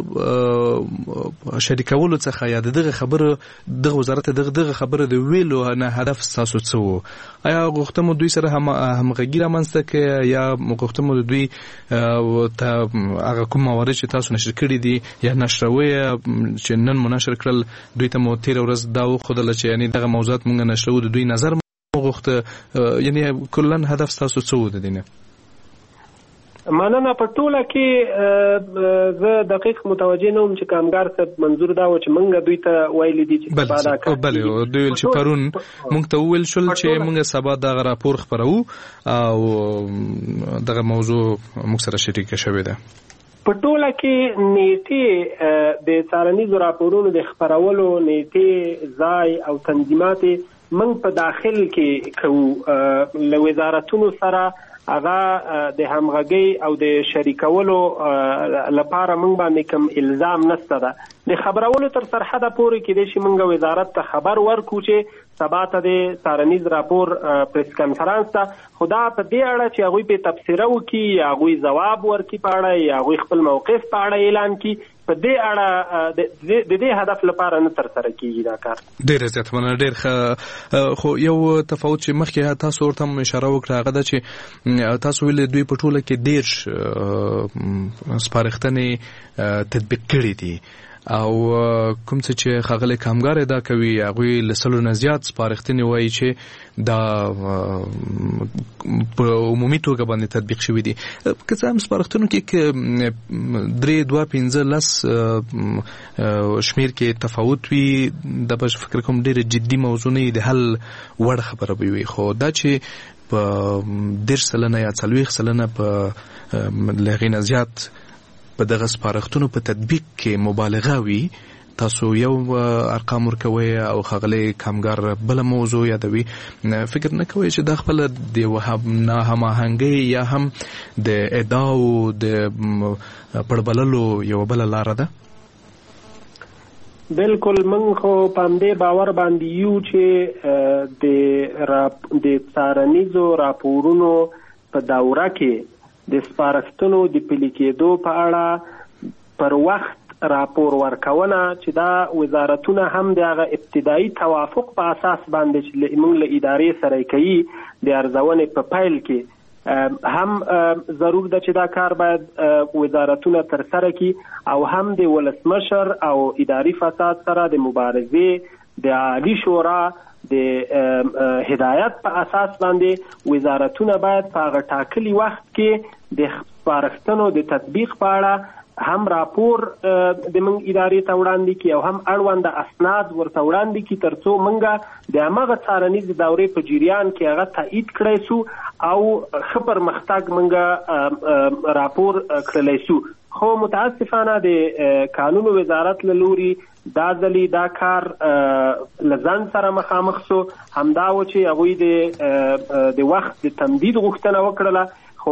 دغه شریکولو څخه یا د دغه خبره دغه وزارت دغه دغه خبره د ویلو نه هدف ستاسو څه و؟ آیا غوښته مو دوی سره همغږي رامنځته کړې یا غوښته مو د دوی هغه کوم موارد چې تاسو نشر کړی دي یا نشروي چې نن مو نشر کړل دوی ته مو تیر ورځ دا وښودله چې یعنی دغه موضوعات مونږ نشرو د دوی نظر مو غوښته، یعنی کلا هدف تاسو څه و د دې نه؟ مننه. په ټوله کې زه دقیق متوجه نه وم چې کامګار صاحب منظور دا و چې موږ دوی ته ویلي دي چې سبا دا کار بله دوی ویل چې پرون موږ ته وویل شول چې موږ سبا دغه راپور خپرو او دغه موضوع موږ سره شریکه شوې ده. په ټوله کې نیټې د څارنیزو راپورونو د خپرولو نیټې ځای او تنظیمات موږ په داخل کې کوو له وزارتونو سره هغه د همغږي او د شریکولو لپاره موږ باندې کوم الزام نشته ده. د خبرولو تر سرحده پورې کې د شي موږ وزارت ته خبر ورکو چې سبا ته د څارنیز راپور پریس کانفرنس ته خدا په دې اړه چې هغوی په تبصره وکړي یا هغوی ځواب ورکړي په اړه یا هغوی خپل موقف په اړه اعلان کړي، په دې اړه د دې هدف لپاره نه تر سره کیږي دا کار. ډېر زیات مننه. ډېر ښه. خو یو تفاوت چې مخکې تاسو ورته هم اشاره وکړه هغه ده چې تاسو ویل دوی په ټوله کې ډېر سپارښتنې تطبیق کړي دي او کوم څه چې ښاغلی کامګار ادا کوي هغوی له سلو نه زیات سپارښتنې وایي چې دا په عمومي توګه باندې تطبیق شوي دي. که څه هم سپارښتنو کې درې دوه پنځه لس شمېر کې تفاوت وي دا به فکر کوم ډېره جدي موضوع نه وي، د حل وړ خبره به وي. خو دا چې په دېرش سلنه یا څلوېښت سلنه په له هغې نه زیات په دغه سپارښتنو په تطبیق کې مبالغه وي، تاسو یو ارقام ورکوي او ښاغلی کامګار بله موضوع یادوي، فکر نه کوئ چې دا خپله د ناهماهنګۍ یا هم د ادعاو د پړبللو یوه بله لاره ده؟ بالکل. موږ خو په همدې باور باندې یو چې د د څارنیزو راپورونو په دوره کې د سپارښتنو د پلي کېدو په اړه پر وخت راپور ورکونه چې دا وزارتونه هم د هغه ابتدایي توافق په اساس باندې چې موږ له ادارې سره کوي د ارزونې په پیل کې هم ضرور ده چې دا کار باید وزارتونه تر سره کړي او هم د ولسمشر او اداري فساد سره د مبارزې د عالی شورا د هدایت په اساس باندې وزارتونه باید په هغه ټاکلي وخت کې د سپارښتنو د تطبیق په اړه هم راپور د موږ ادارې ته وړاندې کړي او هم اړونده اسناد ورته وړاندې کړي تر څو موږ د هماغه څارنیز دورې په جریان کې هغه تایید کړی سو او ښه پرمختګ موږ راپور کړلی سو. خو متاسفانه د قانون وزارت له لوري دا ځلې دا کار له ځان سره مخامخ سو، همدا و چې هغوی د وخت د تمدید غوښتنه وکړله. خو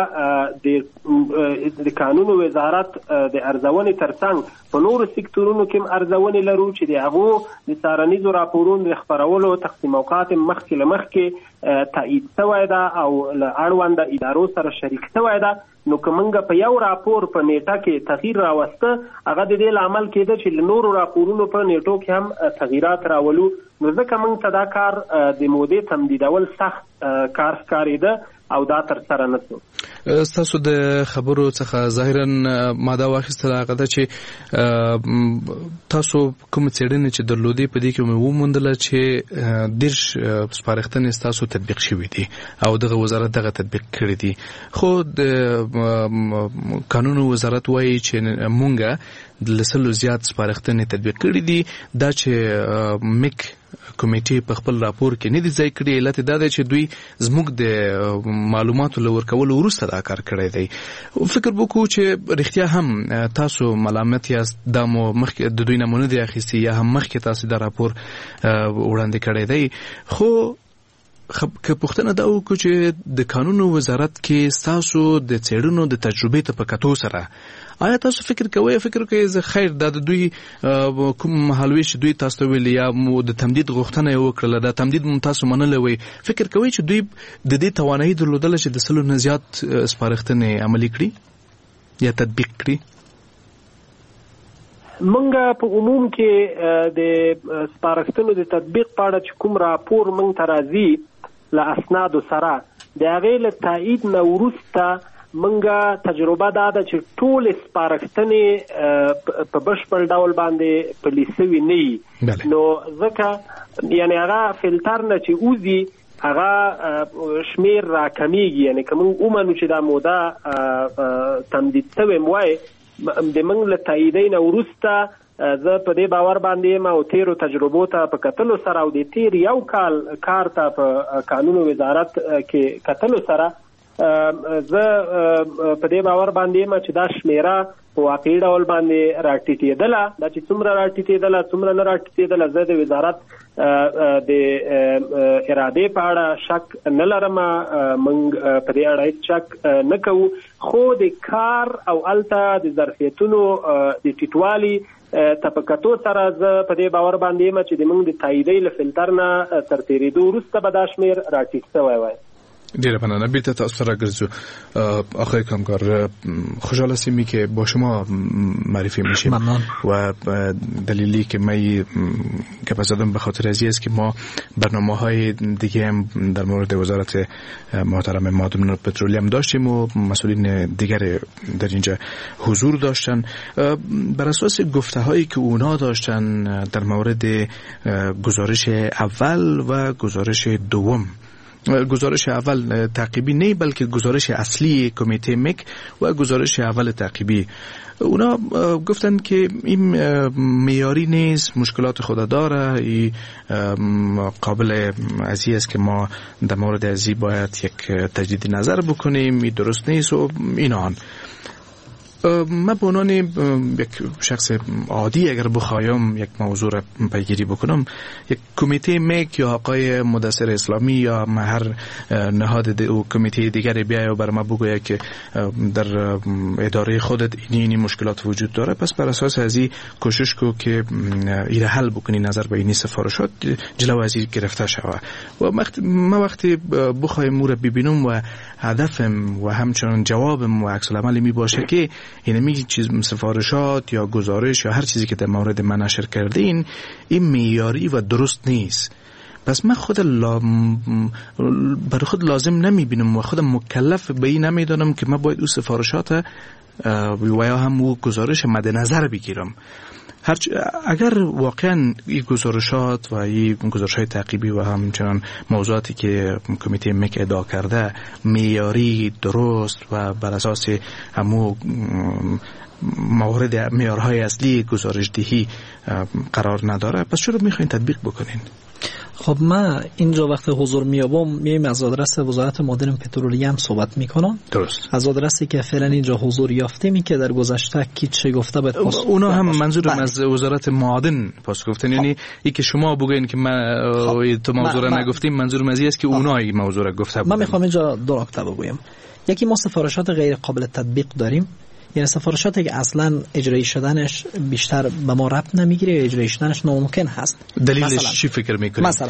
موږ د قانون وزارت د ارزونې ترڅنګ په نورو سکتورونو کې هم ارزونې لرو چې د هغو د څارنیزو راپورونو د خپرولو تقسیم اوقات مخکې له مخکې تایید شوی ده او له اړونده ادارو سره شریک شوی ده. نو که موږ په یو راپور په نیټه کې تغییر راوسته هغه د دې لامل کېده چې له نورو راپورونو په نیټو کې هم تغییرات راولو، نو ځکه موږ ته دا کار د مودې تمدیدول سخت کار ښکارېده او دا تر سره نه شو. ستاسو د خبرو څخه ظاهرا ماده واخیستله هغه ده چې تاسو کوم څېړنې چې درلودې په دې کې مې وموندله چې دېرش سپارښتنې ستاسو تطبیق شوي دي او دغه وزارت دغه تطبیق کړي دي. خو د قانون وزارت وایي چې مونږ د لسلو زیات سپارښتنې تطبیق کړي دي. دا چې میک کمیټې په خپل راپور کې نه دي ځای کړي، علت دا دی چې دوی زموږ د معلوماتو له ورکولو وروسته دا کار کړی دی. فکر وکړو چې رښتیا هم تاسو ملامت یاست، دا مو مخکې د دوی نمونه دی اخیستي یا هم مخکې تاسو دا راپور وړاندې کړی دی. خو که پوښتنه دا وکړو چې د قانون وزارت کې ستاسو د څېړنو د تجربې ته په کتو سره آیا تاسو فکر کوئ فکر کوئ زه خیر دا د دوی کوم مهالوي چې دوی تاسو ته ویلي یا مو د تمدید غوښتنه یې وکړله دا تمدید مو تاسو منلی وی، فکر کوئ چې دوی د دې توانایي درلودله چې د سلو نه زیات سپارښتنې عملي کړي یا تطبیق کړي؟ موږ په عموم کې د سپارښتنو د تطبیق په اړه چې کوم راپور موږ ته راځي له اسنادو سره د هغې له تایید نه وروسته منګه تجربه دا ده چې ټول سپارښتنې په بشپړ ډول باندې پلي سوي نه وي، نو ځکه یعنې هغه فلټر نه چې وځي هغه شمیر را کمیږي، یعنی کوم اومنو چې دا موده تمدید شوی وای د موږ له تاییدین وروسته زه په دې باور باندې ما او تیرو تجربو ته په کتلو سره او د تیر یو کال کار ته په قانون وزارت کې کتلو سره زه په دې باور باندې ما چې دا شمیره په واقعي ډول باندې راټیټېدله، دا چې څومره راټیټېدله څومره نه راټیټېدله زه د وزارت د ارادې په اړه شک نه لرم، موږ په دې اړه هیڅ شک نه کوو، خو د کار او الته د ظرفیتونو د ټیټوالي تپکتو سره زه په دې باور باندې یم چې د موږ د تاییدۍ له فلټر نه تر تېرېدو وروسته به دا شمېر راټیټ شوی وای. دیره پنانه بیت تا استرا گرزو آقای کامکار خوشحال هستیم که با شما معرفی میشیم و دلیلی که من گپ زدم به خاطر ازی است که ما برنامه های دیگه هم در مورد وزارت محترم معادن و پترولیوم داشتیم و مسئولین دیگر در اینجا حضور داشتن. بر اساس گفته هایی که اونا داشتن در مورد گزارش اول و گزارش دوم، گزارش اول تعقیبی نه بلکه گزارش اصلی کمیته مک و گزارش اول تعقیبی، اونا گفتن که این معیاری نیست، مشکلات خود داره، این قابل ازی است که ما در مورد ازی باید یک تجدید نظر بکنیم، این درست نیست و اینان. من به عنوان یک شخص عادی اگر بخوایم یک موضوع را پیگیری بکنم، یک کمیته مک یا آقای مدثر اسلامی یا هر نهاد او کمیته دیگری بیاید و بر ما بگوید که در اداره خودت این این مشکلات وجود داره، پس بر اساس ازی کوشش کو که این حل بکنی، نظر به این سفارشات جلو ازی گرفته شود. و ما وقتی بخوایم مو را ببینم و هدفم و همچنان جوابم و عکس العمل می باشه که این میگی چیز سفارشات یا گزارش یا هر چیزی که در مورد من نشر کردین این معیاری و درست نیست، پس من خود لا... بر خود لازم نمیبینم و خودم مکلف به این نمیدانم که من باید او سفارشات و یا هم او گزارش مد نظر بگیرم. هرچ... اگر واقعا این گزارشات و این گزارش‌های تعقیبی و همچنان موضوعاتی که کمیته مک ادعا کرده معیاری درست و بر اساس همو موارد معیارهای اصلی گزارش دهی قرار نداره، پس چرا میخواین تطبیق بکنین؟ خب من اینجا وقت حضور میابم میایم از آدرس وزارت معادن پترولیوم صحبت میکنم. درست. از آدرسی که فعلا اینجا حضور یافتیم می که در گذشته کی چه گفته باید پاس اونا هم منظورم از وزارت معادن پاس گفتن، یعنی ای که شما بگین که من خب. تو موضوع را نگفتیم، منظورم از این است که اونا این موضوع را گفته بودن. من میخوام اینجا دو نکته بگویم. یکی ما سفارشات غیر قابل تطبیق داریم، یعنی سفارشاتی که اصلا اجرایی شدنش بیشتر به ما ربط نمیگیره، اجرایی شدنش ناممکن هست. دلیلش چی فکر میکنید؟ مثلا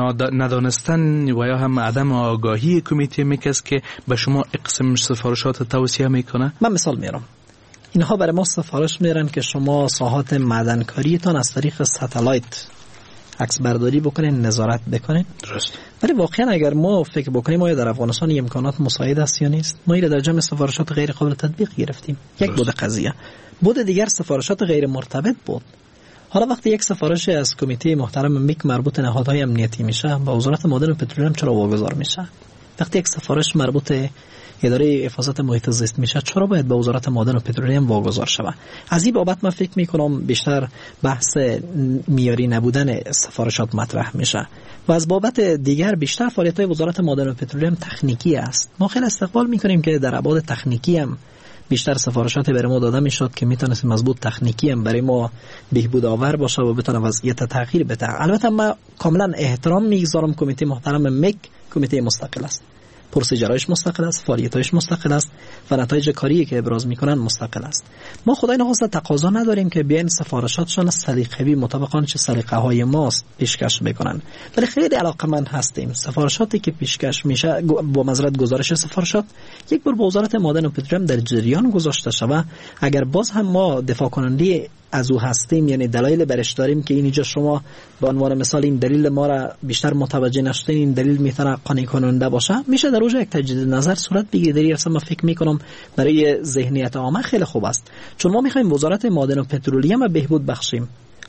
ندانستن و یا هم عدم آگاهی کمیته مک است که به شما اقسام سفارشات توصیه میکنه؟ من مثال میارم. اینها برای ما سفارش میرن که شما ساحات معدنکاریتان از طریق ستلایت عکس برداری بکنین، نظارت بکنین. درست. ولی واقعا اگر ما فکر بکنیم آیا در افغانستان امکانات مساعد است یا نیست، ما این در جمع سفارشات غیر قابل تطبیق گرفتیم. یک بود قضیه. بود دیگر سفارشات غیر مرتبط بود. حالا وقتی یک سفارش از کمیته محترم میک مربوط نهادهای امنیتی میشه، با وزارت معادن و پترولیوم چرا واگذار میشه؟ وقتی یک سفارش مربوط اداره حفاظت محیط زیست میشه، چرا باید به وزارت معادن و پترولیوم واگذار شود؟ از این بابت من فکر میکنم بیشتر بحث معیاری نبودن سفارشات مطرح میشه و از بابت دیگر بیشتر فعالیت‌های وزارت معادن و پترولیوم تکنیکی است. ما خیلی استقبال میکنیم که در ابعاد تکنیکی هم بیشتر سفارشات برای ما داده میشد که میتونست مضبوط تکنیکی هم برای ما بهبود آور باشه و بتونه وضعیت تغییر بده. البته من کاملا احترام میگذارم کمیته محترم مک کمیته مستقل است، پروسیجرایش مستقل است، فعالیتایش مستقل است و نتایج کاری که ابراز میکنن مستقل است. ما خدای نخواسته تقاضا نداریم که بیان سفارشاتشون سلیقه‌ای مطابق آنچه سلیقه های ماست پیشکش بکنن، ولی خیلی علاقه‌مند هستیم سفارشاتی که پیشکش میشه با معذرت گزارش سفارشات یک بار با وزارت معادن و پترولیوم در جریان گذاشته شود. اگر باز هم ما دفاع کننده از او هستیم، یعنی دلایل برش داریم که اینجا شما به عنوان مثال این دلیل ما را بیشتر متوجه نشدین، این دلیل میتونه قانع کننده باشه، میشه در اوج یک تجدید نظر صورت بگیره. در اصلا من فکر میکنم برای ذهنیت عامه خیلی خوب است، چون ما میخوایم وزارت معادن و پترولیوم بهبود بخشیم.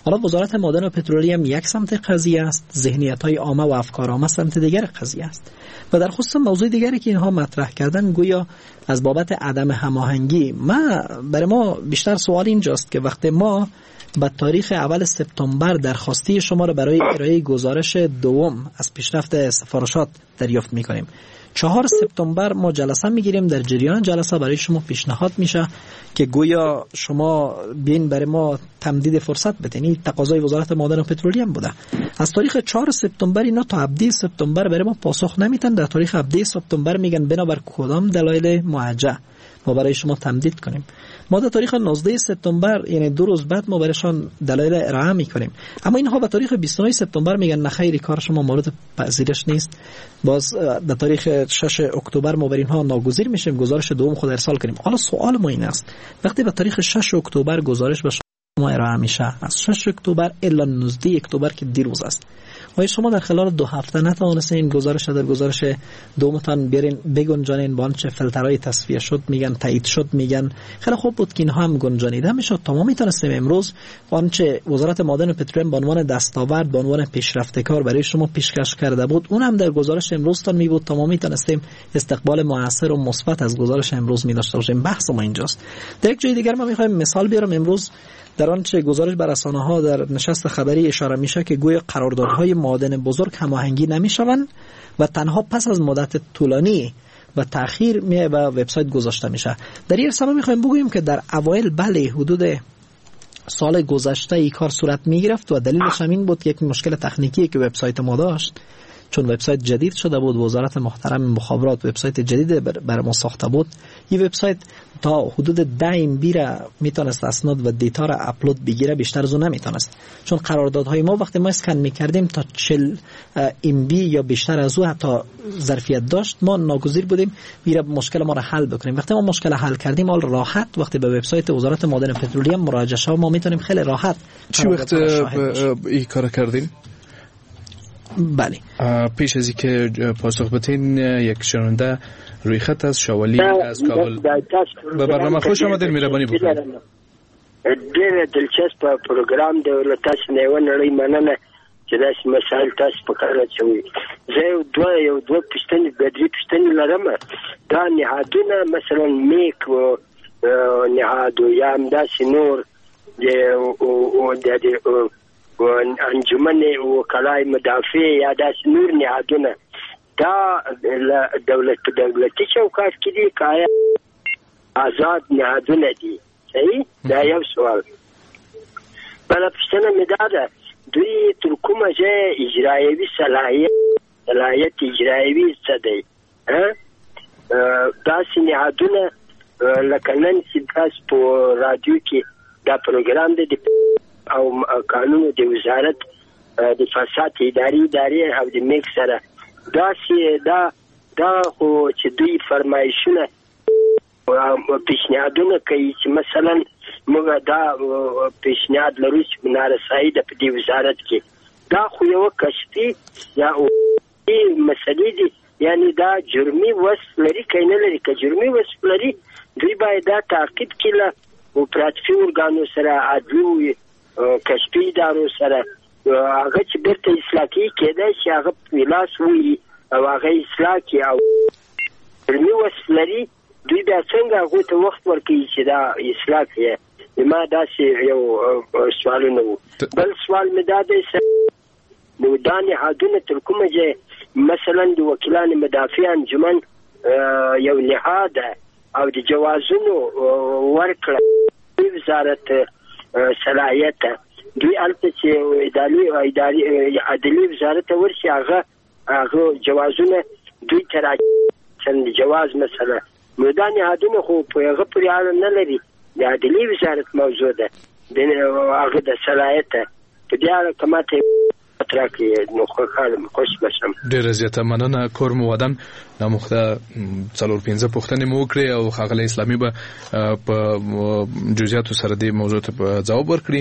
حالا وزارت معادن و پترولی هم یک سمت قضیه است، ذهنیت‌های عامه و افکار عامه سمت دیگر قضیه است. و در خصوص موضوع دیگری که اینها مطرح کردن گویا از بابت عدم هماهنگی، ما برای ما بیشتر سوال اینجاست که وقتی ما به تاریخ اول سپتامبر درخواستی شما را برای ارائه گزارش دوم از پیشرفت سفارشات دریافت می‌کنیم، چهار سپتامبر ما جلسه میگیریم، در جریان جلسه برای شما پیشنهاد میشه که گویا شما بین برای ما تمدید فرصت بدین. این تقاضای وزارت معادن و پترولی هم بوده. از تاریخ چهار سپتامبر اینا تا هفده سپتامبر برای ما پاسخ نمیتن. در تاریخ هفده سپتامبر میگن بنابر کدام دلایل معجه ما برای شما تمدید کنیم. ما در تاریخ نوزده سپتامبر یعنی دو روز بعد ما برایشان دلایل ارائه میکنیم، اما اینها به تاریخ بیست و نه سپتامبر میگن نه خیلی کار شما مورد پذیرش نیست. باز در تاریخ شش اکتبر ما بر اینها ناگزیر میشیم گزارش دوم خود ارسال کنیم. حالا سوال ما این است وقتی به تاریخ شش اکتبر گزارش به شما ارائه میشه، از شش اکتبر الی نوزده اکتبر که دیروز است، آیا شما در خلال دو هفته نتوانستین این گزارش در گزارش دومتان بیارین بگنجانین؟ با آنچه فیلترهای تصفیه شد میگن تایید شد، میگن خیلی خوب بود که اینها هم گنجانیده میشد تا ما میتونستیم امروز آنچه وزارت معادن و پترول به عنوان دستاورد به عنوان پیشرفته کار برای شما پیشکش کرده بود اون هم در گزارش امروزتان می بود تا ما میتونستیم استقبال موثر و مثبت از گزارش امروز می داشته باشیم. بحث ما اینجاست. در یک جای دیگر ما میخوایم مثال بیارم. امروز در آنچه گزارش بر رسانه‌ها در نشست خبری اشاره میشه که گویا قراردادهای معادن بزرگ هماهنگی نمیشوند و تنها پس از مدت طولانی و تأخیر می و وبسایت گذاشته میشه. در این رسانه میخوایم بگوییم که در اوایل بله حدود سال گذشته این کار صورت میگرفت و دلیلش همین بود که یک مشکل تکنیکی که وبسایت ما داشت، چون وبسایت جدید شده بود، وزارت محترم مخابرات وبسایت جدید بر ما ساخته بود. این وبسایت تا حدود ده ام بی را میتونست اسناد و دیتا را اپلود بگیره، بیشتر از اون نمیتونست، چون قراردادهای ما وقتی ما اسکن میکردیم تا چهل ام بی یا بیشتر از او حتی ظرفیت داشت. ما ناگزیر بودیم میره مشکل ما را حل بکنیم. وقتی ما مشکل حل کردیم حال راحت وقتی به وبسایت وزارت معادن و پترولیوم مراجعه شد ما میتونیم خیلی راحت. چی وقت این کار کردین؟ بله. پیش از اینکه پاسخ بدین یک شنونده روی خط از شوالی از کابل. به برنامه خوش آمدید، مهربانی بکنید. ډېر دلچسپ پروګرام دی له تاسو نه ونړی مننه چې داسې مسایل تاسو په کار اچوئ. زه یو دوه یو دوه پوښتنې بدري پوښتنې لرم. دا نهادونه مثلا میک نهاد یا همداسې نور د انجمن وکلای مدافع یا داسې نور نهادونه دا دولت دولتي چوکاټ کې دي که آیا آزاد نهادونه دي؟ صحیح؟ دا یو سوال. بله پوښتنه مې دا ده دوی تر کومه ځایه اجرایوي صلاحیت صلاحیت اجرایوي څه دی؟ داسې نهادونه لکه نن چې تاسو په رادیو کې دا پروګرام دی او قانون د وزارت د فساد اداري ادارې او د میک سره داسې دا دا خو چې دوی فرمایشونه پیشنهادونه کوي چې مثلا موږ دا پیشنهاد لرو چې نارسایي ده په دې وزارت کې، دا خو یوه کشفي یا مسلې دي، یعنی دا جرمي وصف لري که نه لري. که جرمي وصف لري دوی باید دا تعقیب کړي له اپراتیفي ارګانو سره، عدلي کشفي ادارو سره، هغه چې بیرته اصلاح کوي کېدای شي هغه لاس ووهي او هغه اصلاح کړي. او جرمي وصف لري دوی بیا څنګه هغوی ته وخت ورکوي چې دا اصلاح کړي؟ ما داسې یو سوالونه وو. بل سوال مې دا دی نو دا نهادونه تر کومه ځای مثلا د وکیلان مدافع انجمن یو نهاد او د جوازونو ورکړه وزارت صلاحیت دوی هلته چې اداري اداري عدلي وزارت ته ورشي هغه هغه جوازونه دوی ته راځي جواز مثلا نو دا نهادونه خو په هغه پورې اړه نه لري، د عدلي وزارت موضوع ده د هغه د صلاحیت په دې اړه که ماته خاطر که نخواه خالم خوش باشم. ډیر زیاته مننه. کور مو ودان نامخته څلور پنځه پوښتنې مو وکړې او ښاغلی اسلامي به په جزئیاتو سره دې موضوع ته ځواب ورکړي.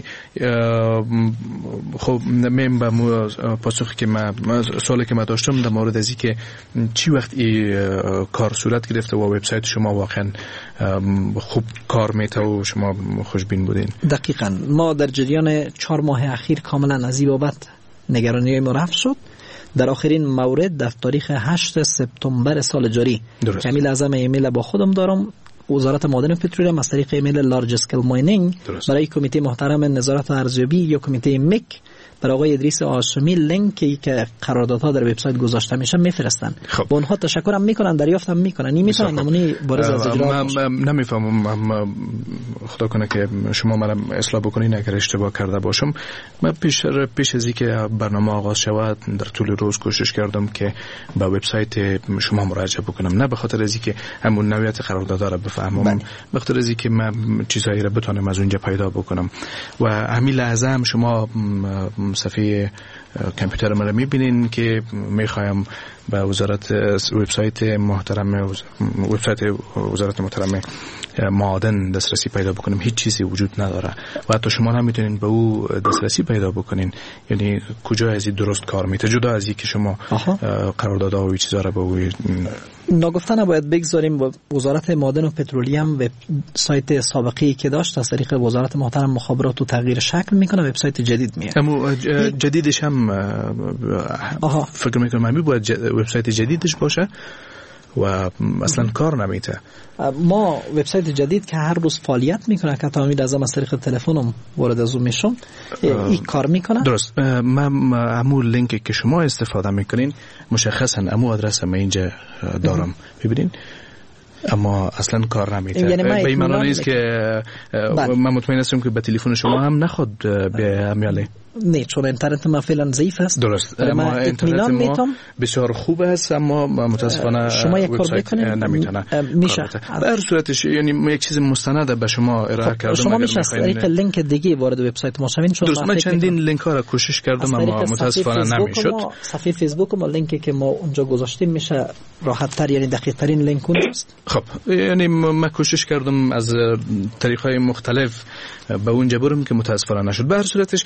خب من به پاسخ که من سوالی که من داشتم در مورد از اینکه چی وقت این کار صورت گرفته و وبسایت شما واقعا خوب کار میته و شما خوشبین بودین؟ دقیقاً ما در جریان چهار ماه اخیر کاملا از این بابت نگرانی ما رفع شد. در آخرین مورد در تاریخ هشت سپتامبر سال جاری که امیل اعظم ایمیل با خودم دارم، وزارت معادن و پترول از طریق ایمیل لارج اسکیل ماینینگ برای کمیته محترم نظارت ارزیابی یا کمیته مک برای آقای ادریس هاشمی لینکی که قراردادها در وبسایت گذاشته میشه میفرستن. خب. با اونها تشکرم میکنن، دریافت هم میکنن. این میتونن نمونه بارز از اجرا باشه. من نمیفهمم، خدا کنه که شما منم اصلاح بکنین اگر اشتباه کرده باشم. من پیش پیش از اینکه برنامه آغاز شود در طول روز کوشش کردم که به وبسایت شما مراجعه بکنم، نه به خاطر از اینکه همون نوعیت قراردادها را بفهمم، به خاطر از اینکه من چیزایی را بتونم از اونجا پیدا بکنم. و همین لحظه هم شما صفحه کامپیوتر من رو میبینین که میخوایم به وزارت وبسایت محترم وبسایت وزارت محترم معادن دسترسی پیدا بکنیم. هیچ چیزی وجود نداره و حتی شما هم میتونین به او دسترسی پیدا بکنین. یعنی کجا از این درست کار میته جدا از این که شما قراردادها و چیزا رو به او ناگفتن باید بگذاریم. با وزارت معادن و پترولیوم وبسایت سابقی که داشت از طریق وزارت محترم مخابرات و تغییر شکل میکنه، وبسایت جدید میاد. اما جدیدش هم فکر میکنم همین باید وبسایت جدیدش باشه و اصلا کار نمیته. ما وبسایت جدید که هر روز فعالیت میکنه که تا امید ازم از طریق تلفنم وارد از اون میشم این کار میکنه. درست. من همون لینکی که شما استفاده میکنین مشخصا همون آدرس من اینجا دارم ببینین، اما اصلا کار نمیته. یعنی به این معنی نیست که من مطمئن هستم که به تلفن شما هم نخود به همیاله. نه، چون اینترنت ما فعلا ضعیف است. درست. ما اینترنت ما بسیار خوب است اما متاسفانه شما یک کار بکنید نمیتونه. میشه. به هر صورتش یعنی یک چیز مستند به شما ارائه کردم. شما میشه از طریق لینک دیگه وارد وبسایت ما شوین. درست. من چندین لینک ها را کوشش کردم اما متاسفانه نمیشد. صفحه فیسبوک ما لینکی که ما اونجا گذاشتیم میشه راحت تر، یعنی دقیق ترین لینک اونجاست. خب یعنی من کوشش کردم از طریق های مختلف به اونجا برم که متاسفانه نشد. به هر صورتش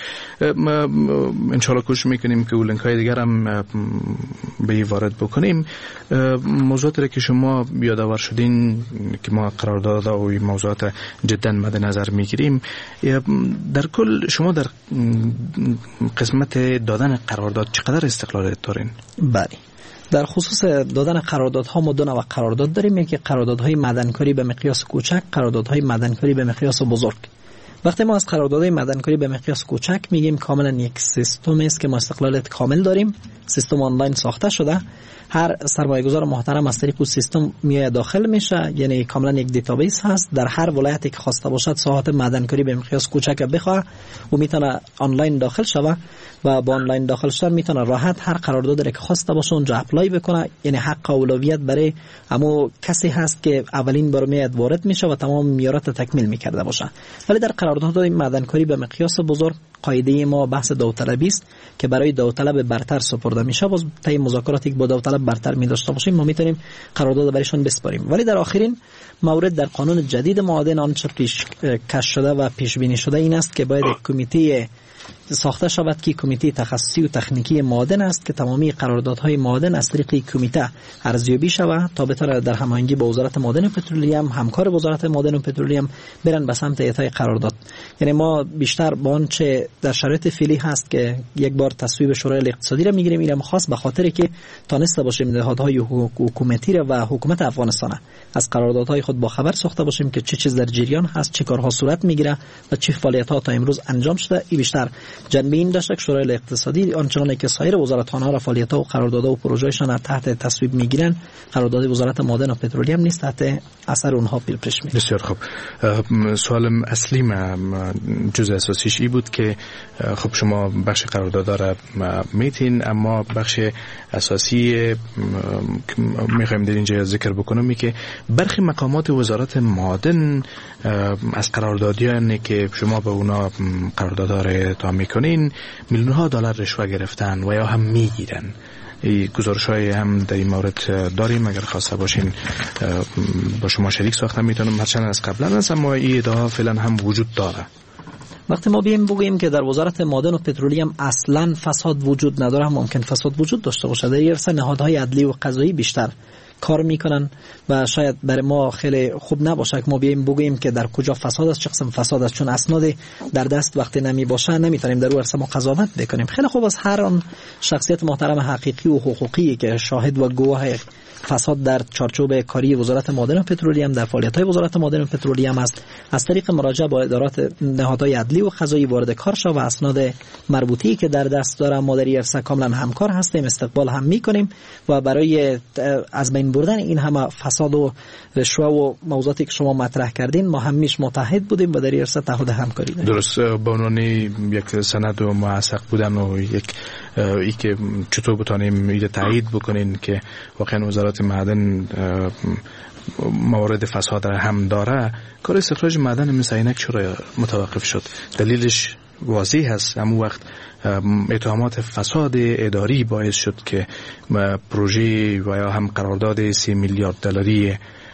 ان شاء الله کوشش میکنیم که لینک های دیگر هم به وارد بکنیم. موضوعاتی که شما یادآور شدین که ما قرارداد و موضوعات جدا مد نظر میگیریم، در کل شما در قسمت دادن قرارداد چقدر استقلال دارین؟ بله، در خصوص دادن قراردادها ما دو نوع قرارداد داریم. یکی قراردادهای معدنکاری به مقیاس کوچک، قراردادهای معدنکاری به مقیاس بزرگ. وقتی ما از قراردادهای معدنکاری به مقیاس کوچک میگیم کاملا یک سیستمی است که ما استقلال کامل داریم. سیستم آنلاین ساخته شده، هر سرمایه‌گذار محترم از طریق سیستم میاد داخل میشه، یعنی کاملا یک دیتابیس هست. در هر ولایتی که خواسته باشد ساحت معدنکاری به مقیاس کوچک بخواه و میتونه آنلاین داخل شوه و با آنلاین داخل شدن میتونه راحت هر قراردادی که خواسته باشه اونجا اپلای بکنه. یعنی حق اولویت برای همون کسی هست که اولین بار میاد وارد میشه و تمام معیارات تکمیل میکرده باشه. ولی در قراردادهای معدنکاری به مقیاس بزرگ قاعده ما بحث داوطلبی است که برای داوطلب برتر سپرده میشه. باز طی مذاکراتی که با داوطلب برتر می داشته باشیم ما میتونیم قرارداد برایشون بسپاریم. ولی در آخرین مورد در قانون جدید معادن آنچه پیش کش شده و پیش بینی شده این است که باید کمیته ساخته شود که کمیته تخصصی و تکنیکی معادن است که تمامی قراردادهای معادن از طریق کمیته ارزیابی شود تا بتونه در هماهنگی با وزارت معادن و پترولیوم، همکار وزارت معادن و پترولیوم برن به سمت اعطای قرارداد. یعنی ما بیشتر با آنچه در شرایط فعلی هست که یک بار تصویب شورای اقتصادی را میگیریم، اینم خاص به خاطر که تانسته باشیم نهادهای حکومتی را و حکومت افغانستان از قراردادهای خود با خبر ساخته باشیم که چه چیز در جریان هست، چه کارها صورت میگیره و چه فعالیت‌ها تا امروز انجام شده. این بیشتر جنبه این داشته که شورای اقتصادی آنچنانی که سایر وزارت‌ها را فعالیت‌ها و قراردادها و پروژه‌شان تحت تصویب میگیرن، قرارداد وزارت معادن و پترولیوم نیست، تحت اثر اونها پیش میره. بسیار خوب. سوالم اصلی من جزء اساسیش ای بود که خب شما بخش قرارداد را میتین، اما بخش اساسی میخوایم در اینجا ذکر بکنم که برخی مقامات وزارت معادن از قراردادیانی که شما به اونا قراردادها را اعطا میکنین میلیون ها دلار رشوه گرفتن و یا هم میگیرن. گزارش های هم در این مورد داریم، اگر خواسته باشین با شما شریک ساختم میتونم هرچند از قبلا است، اما این ادعا فعلا هم وجود داره. وقتی ما بیم بگوییم که در وزارت معادن و پترولیوم اصلا فساد وجود نداره، ممکن فساد وجود داشته باشه. در این عرصه نهادهای عدلی و قضایی بیشتر کار میکنن و شاید برای ما خیلی خوب نباشه که ما بیایم بگوییم که در کجا فساد است، چه قسم فساد است، چون اسناد در دست وقتی نمی باشه نمیتونیم در اون عرصه ما قضاوت بکنیم. خیلی خوب از هر آن شخصیت محترم حقیقی و حقوقی که شاهد و گواه فساد در چارچوب کاری وزارت معادن و پترولیوم در فعالیت‌های وزارت معادن و پترولیوم است، از طریق مراجعه با ادارات نهادهای عدلی و قضایی وارد کار شو و اسناد مربوطی که در دست داره ما در این عرصه کاملا همکار هستیم، استقبال هم میکنیم و برای از بین بردن این همه فساد و رشوه و موضوعاتی که شما مطرح کردین ما همیشه متحد بودیم و در این عرصه تعهد همکاری داریم. درست، به عنوان یک سند و موثق بودن و یک ای که چطور بتونیم ایده تایید بکنین که واقعا وزارت معدن موارد فساد را هم داره، کار استخراج معدن مثل عینک چرا متوقف شد؟ دلیلش واضح هست، همون وقت اتهامات فساد اداری باعث شد که پروژه و یا هم قرارداد سی میلیارد دلاری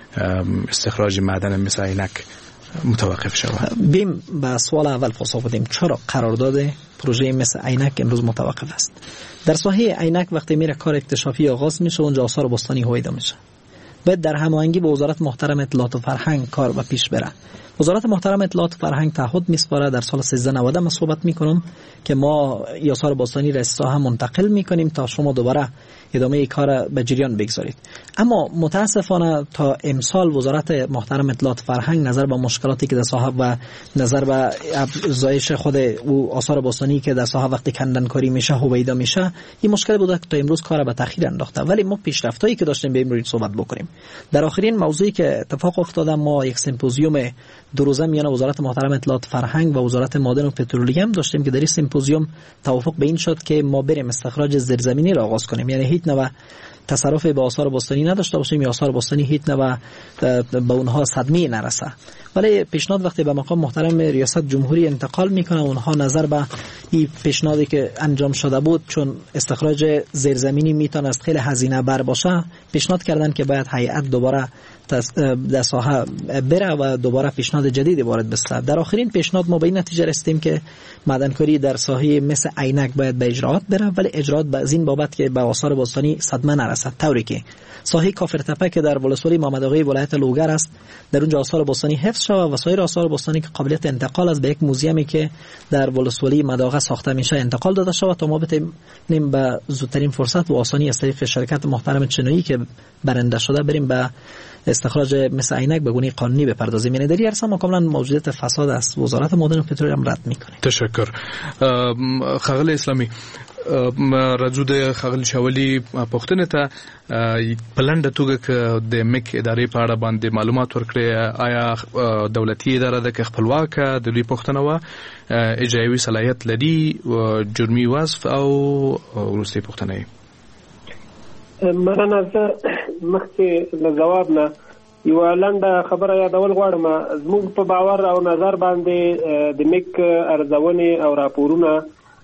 استخراج معدن مثل عینک متوقف شود. بیم به سوال اول پاسخ بدیم چرا قرارداد پروژه مثل عینک امروز متوقف است. در ساحه عینک وقتی میره کار اکتشافی آغاز میشه اونجا آثار باستانی هویدا میشه، باید در هماهنگی با وزارت محترم اطلاعات و فرهنگ کار و پیش بره. وزارت محترم اطلاعات و فرهنگ تعهد میسپاره در سال سیزده نود ما صحبت میکنم که ما آثار باستانی را ساحه منتقل میکنیم تا شما دوباره ادامه کار به جریان بگذارید. اما متاسفانه تا امسال وزارت محترم اطلاعات فرهنگ نظر به مشکلاتی که در ساحه و نظر به افزایش خود او آثار باستانی که در ساحه وقتی کندنکاری میشه هویدا میشه، این مشکل بوده که تا امروز کار به تاخیر انداخته، ولی ما پیشرفتایی که داشتیم به امروز صحبت بکنیم. در آخرین موضوعی که اتفاق افتاده ما یک سمپوزیوم دو روزه میان وزارت محترم اطلاعات فرهنگ و وزارت معادن و پترولیوم داشتیم که در این سمپوزیوم توافق به این شد که ما بریم استخراج زیرزمینی را آغاز کنیم، یعنی هیچ نوع تصرف به آثار باستانی نداشته باشیم یا آثار باستانی هیچ نوع به اونها صدمه نرسه. ولی پیشنهاد وقتی به مقام محترم ریاست جمهوری انتقال میکنه، اونها نظر به این پیشنهادی که انجام شده بود چون استخراج زیرزمینی میتونه است خیلی هزینه بر باشه، پیشنهاد کردن که باید هیئت دوباره در ساحه بره و دوباره پیشنهاد جدیدی وارد بسته. در آخرین پیشنهاد ما به این نتیجه رسیدیم که معدنکاری در ساحه مثل عینک باید به اجراعات بره، ولی اجراعات به این بابت که به آثار باستانی صدمه نرسد، طوری که ساحه کافرتپه که در ولسوالی محمد آقای ولایت لوگر است در اونجا آثار باستانی حفظ شود و سایر آثار باستانی که قابلیت انتقال از به یک موزیمی که در ولسوالی مداغه ساخته میشه انتقال داده شود تا ما بتونیم به زودترین فرصت و آسانی از طریق شرکت محترم چینایی که برنده شده بریم به استخراج مثل عینک به گونه قانونی بپردازیم. یعنی در این عرصه ما کاملا موجودیت فساد است وزارت معادن و پترولیوم رد میکنه. تشکر. خغل اسلامی راځو خغل شاولی پښتنه ته بلند توګه ک د مک ادارې په اړه باندې معلومات ورکړي، آیا دولتي اداره د خپلواک د لوی پښتنه و اجرایي صلاحیت لري جرمي وصف او ورستي پښتنه؟ مننه. زه مخکې له جواب نه یوه لنډه خبره یادول غواړم. زموږ په باور او نظر باندې د مک ارزونې او راپورونه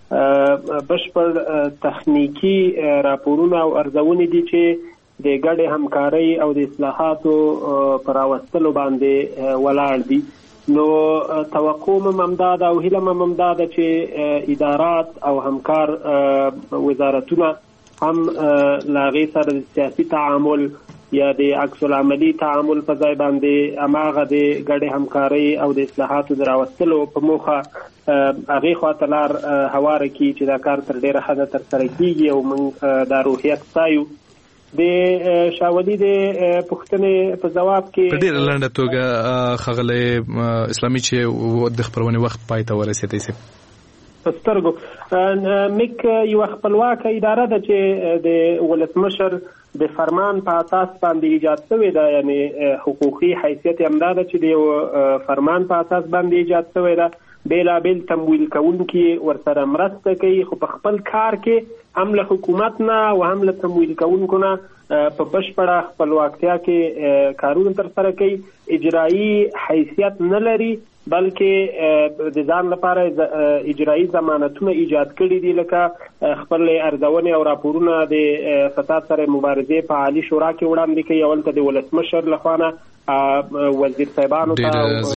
بشپړ تخنیکی راپورونه او ارزونې دي چې د ګډې همکارۍ او د اصلاحاتو پر راوستلو باندې ولاړ دي. نو توقع مم همدا ده او هیله مم همدا ده چې ادارات او همکار وزارتونه هم له هغې سره د سیاسي تعامل یا د عکس العملي تعامل په ځای باندې هماغه د ګډې همکارۍ او د اصلاحاتو د راوستلو په موخه هغې خواته لار هواره کړي چې دا کار تر ډېره حده ترسره کېږي او موږ دا روحیت ستایو. د شاولي د پوښتنې په ځواب کې په ډېره لنډه توګه ښاغلی اسلامي چې د خپرونې وخت پای ته ورسېدی سي په سترګو مک یوه خپلواکه اداره ده چې د ولسمشر د فرمان په اساس باندې ایجاد شوې ده، یعنی حقوقي حیثیت یې همدا ده چې د یو فرمان په اساس باندې ایجاد شوې ده بیلابیل تمویل کوونکي ورسره مرسته کوي، خو په خپل کار کې هم له حکومت نه او هم له تمویل کوونکو نه په بشپړه خپلواکتیا کې کارونه ترسره کوي، اجرایي حیثیت نه لري، بلکې د ځان لپاره اجرایي ضمانتونه ایجاد کړي دي، لکه خپل ارزونې او راپورونه د فساد سره مبارزې په عالي شورا کې وړاندې کوي، اول ته د ولسمشر لخوا نه وزیر صاحبانو ته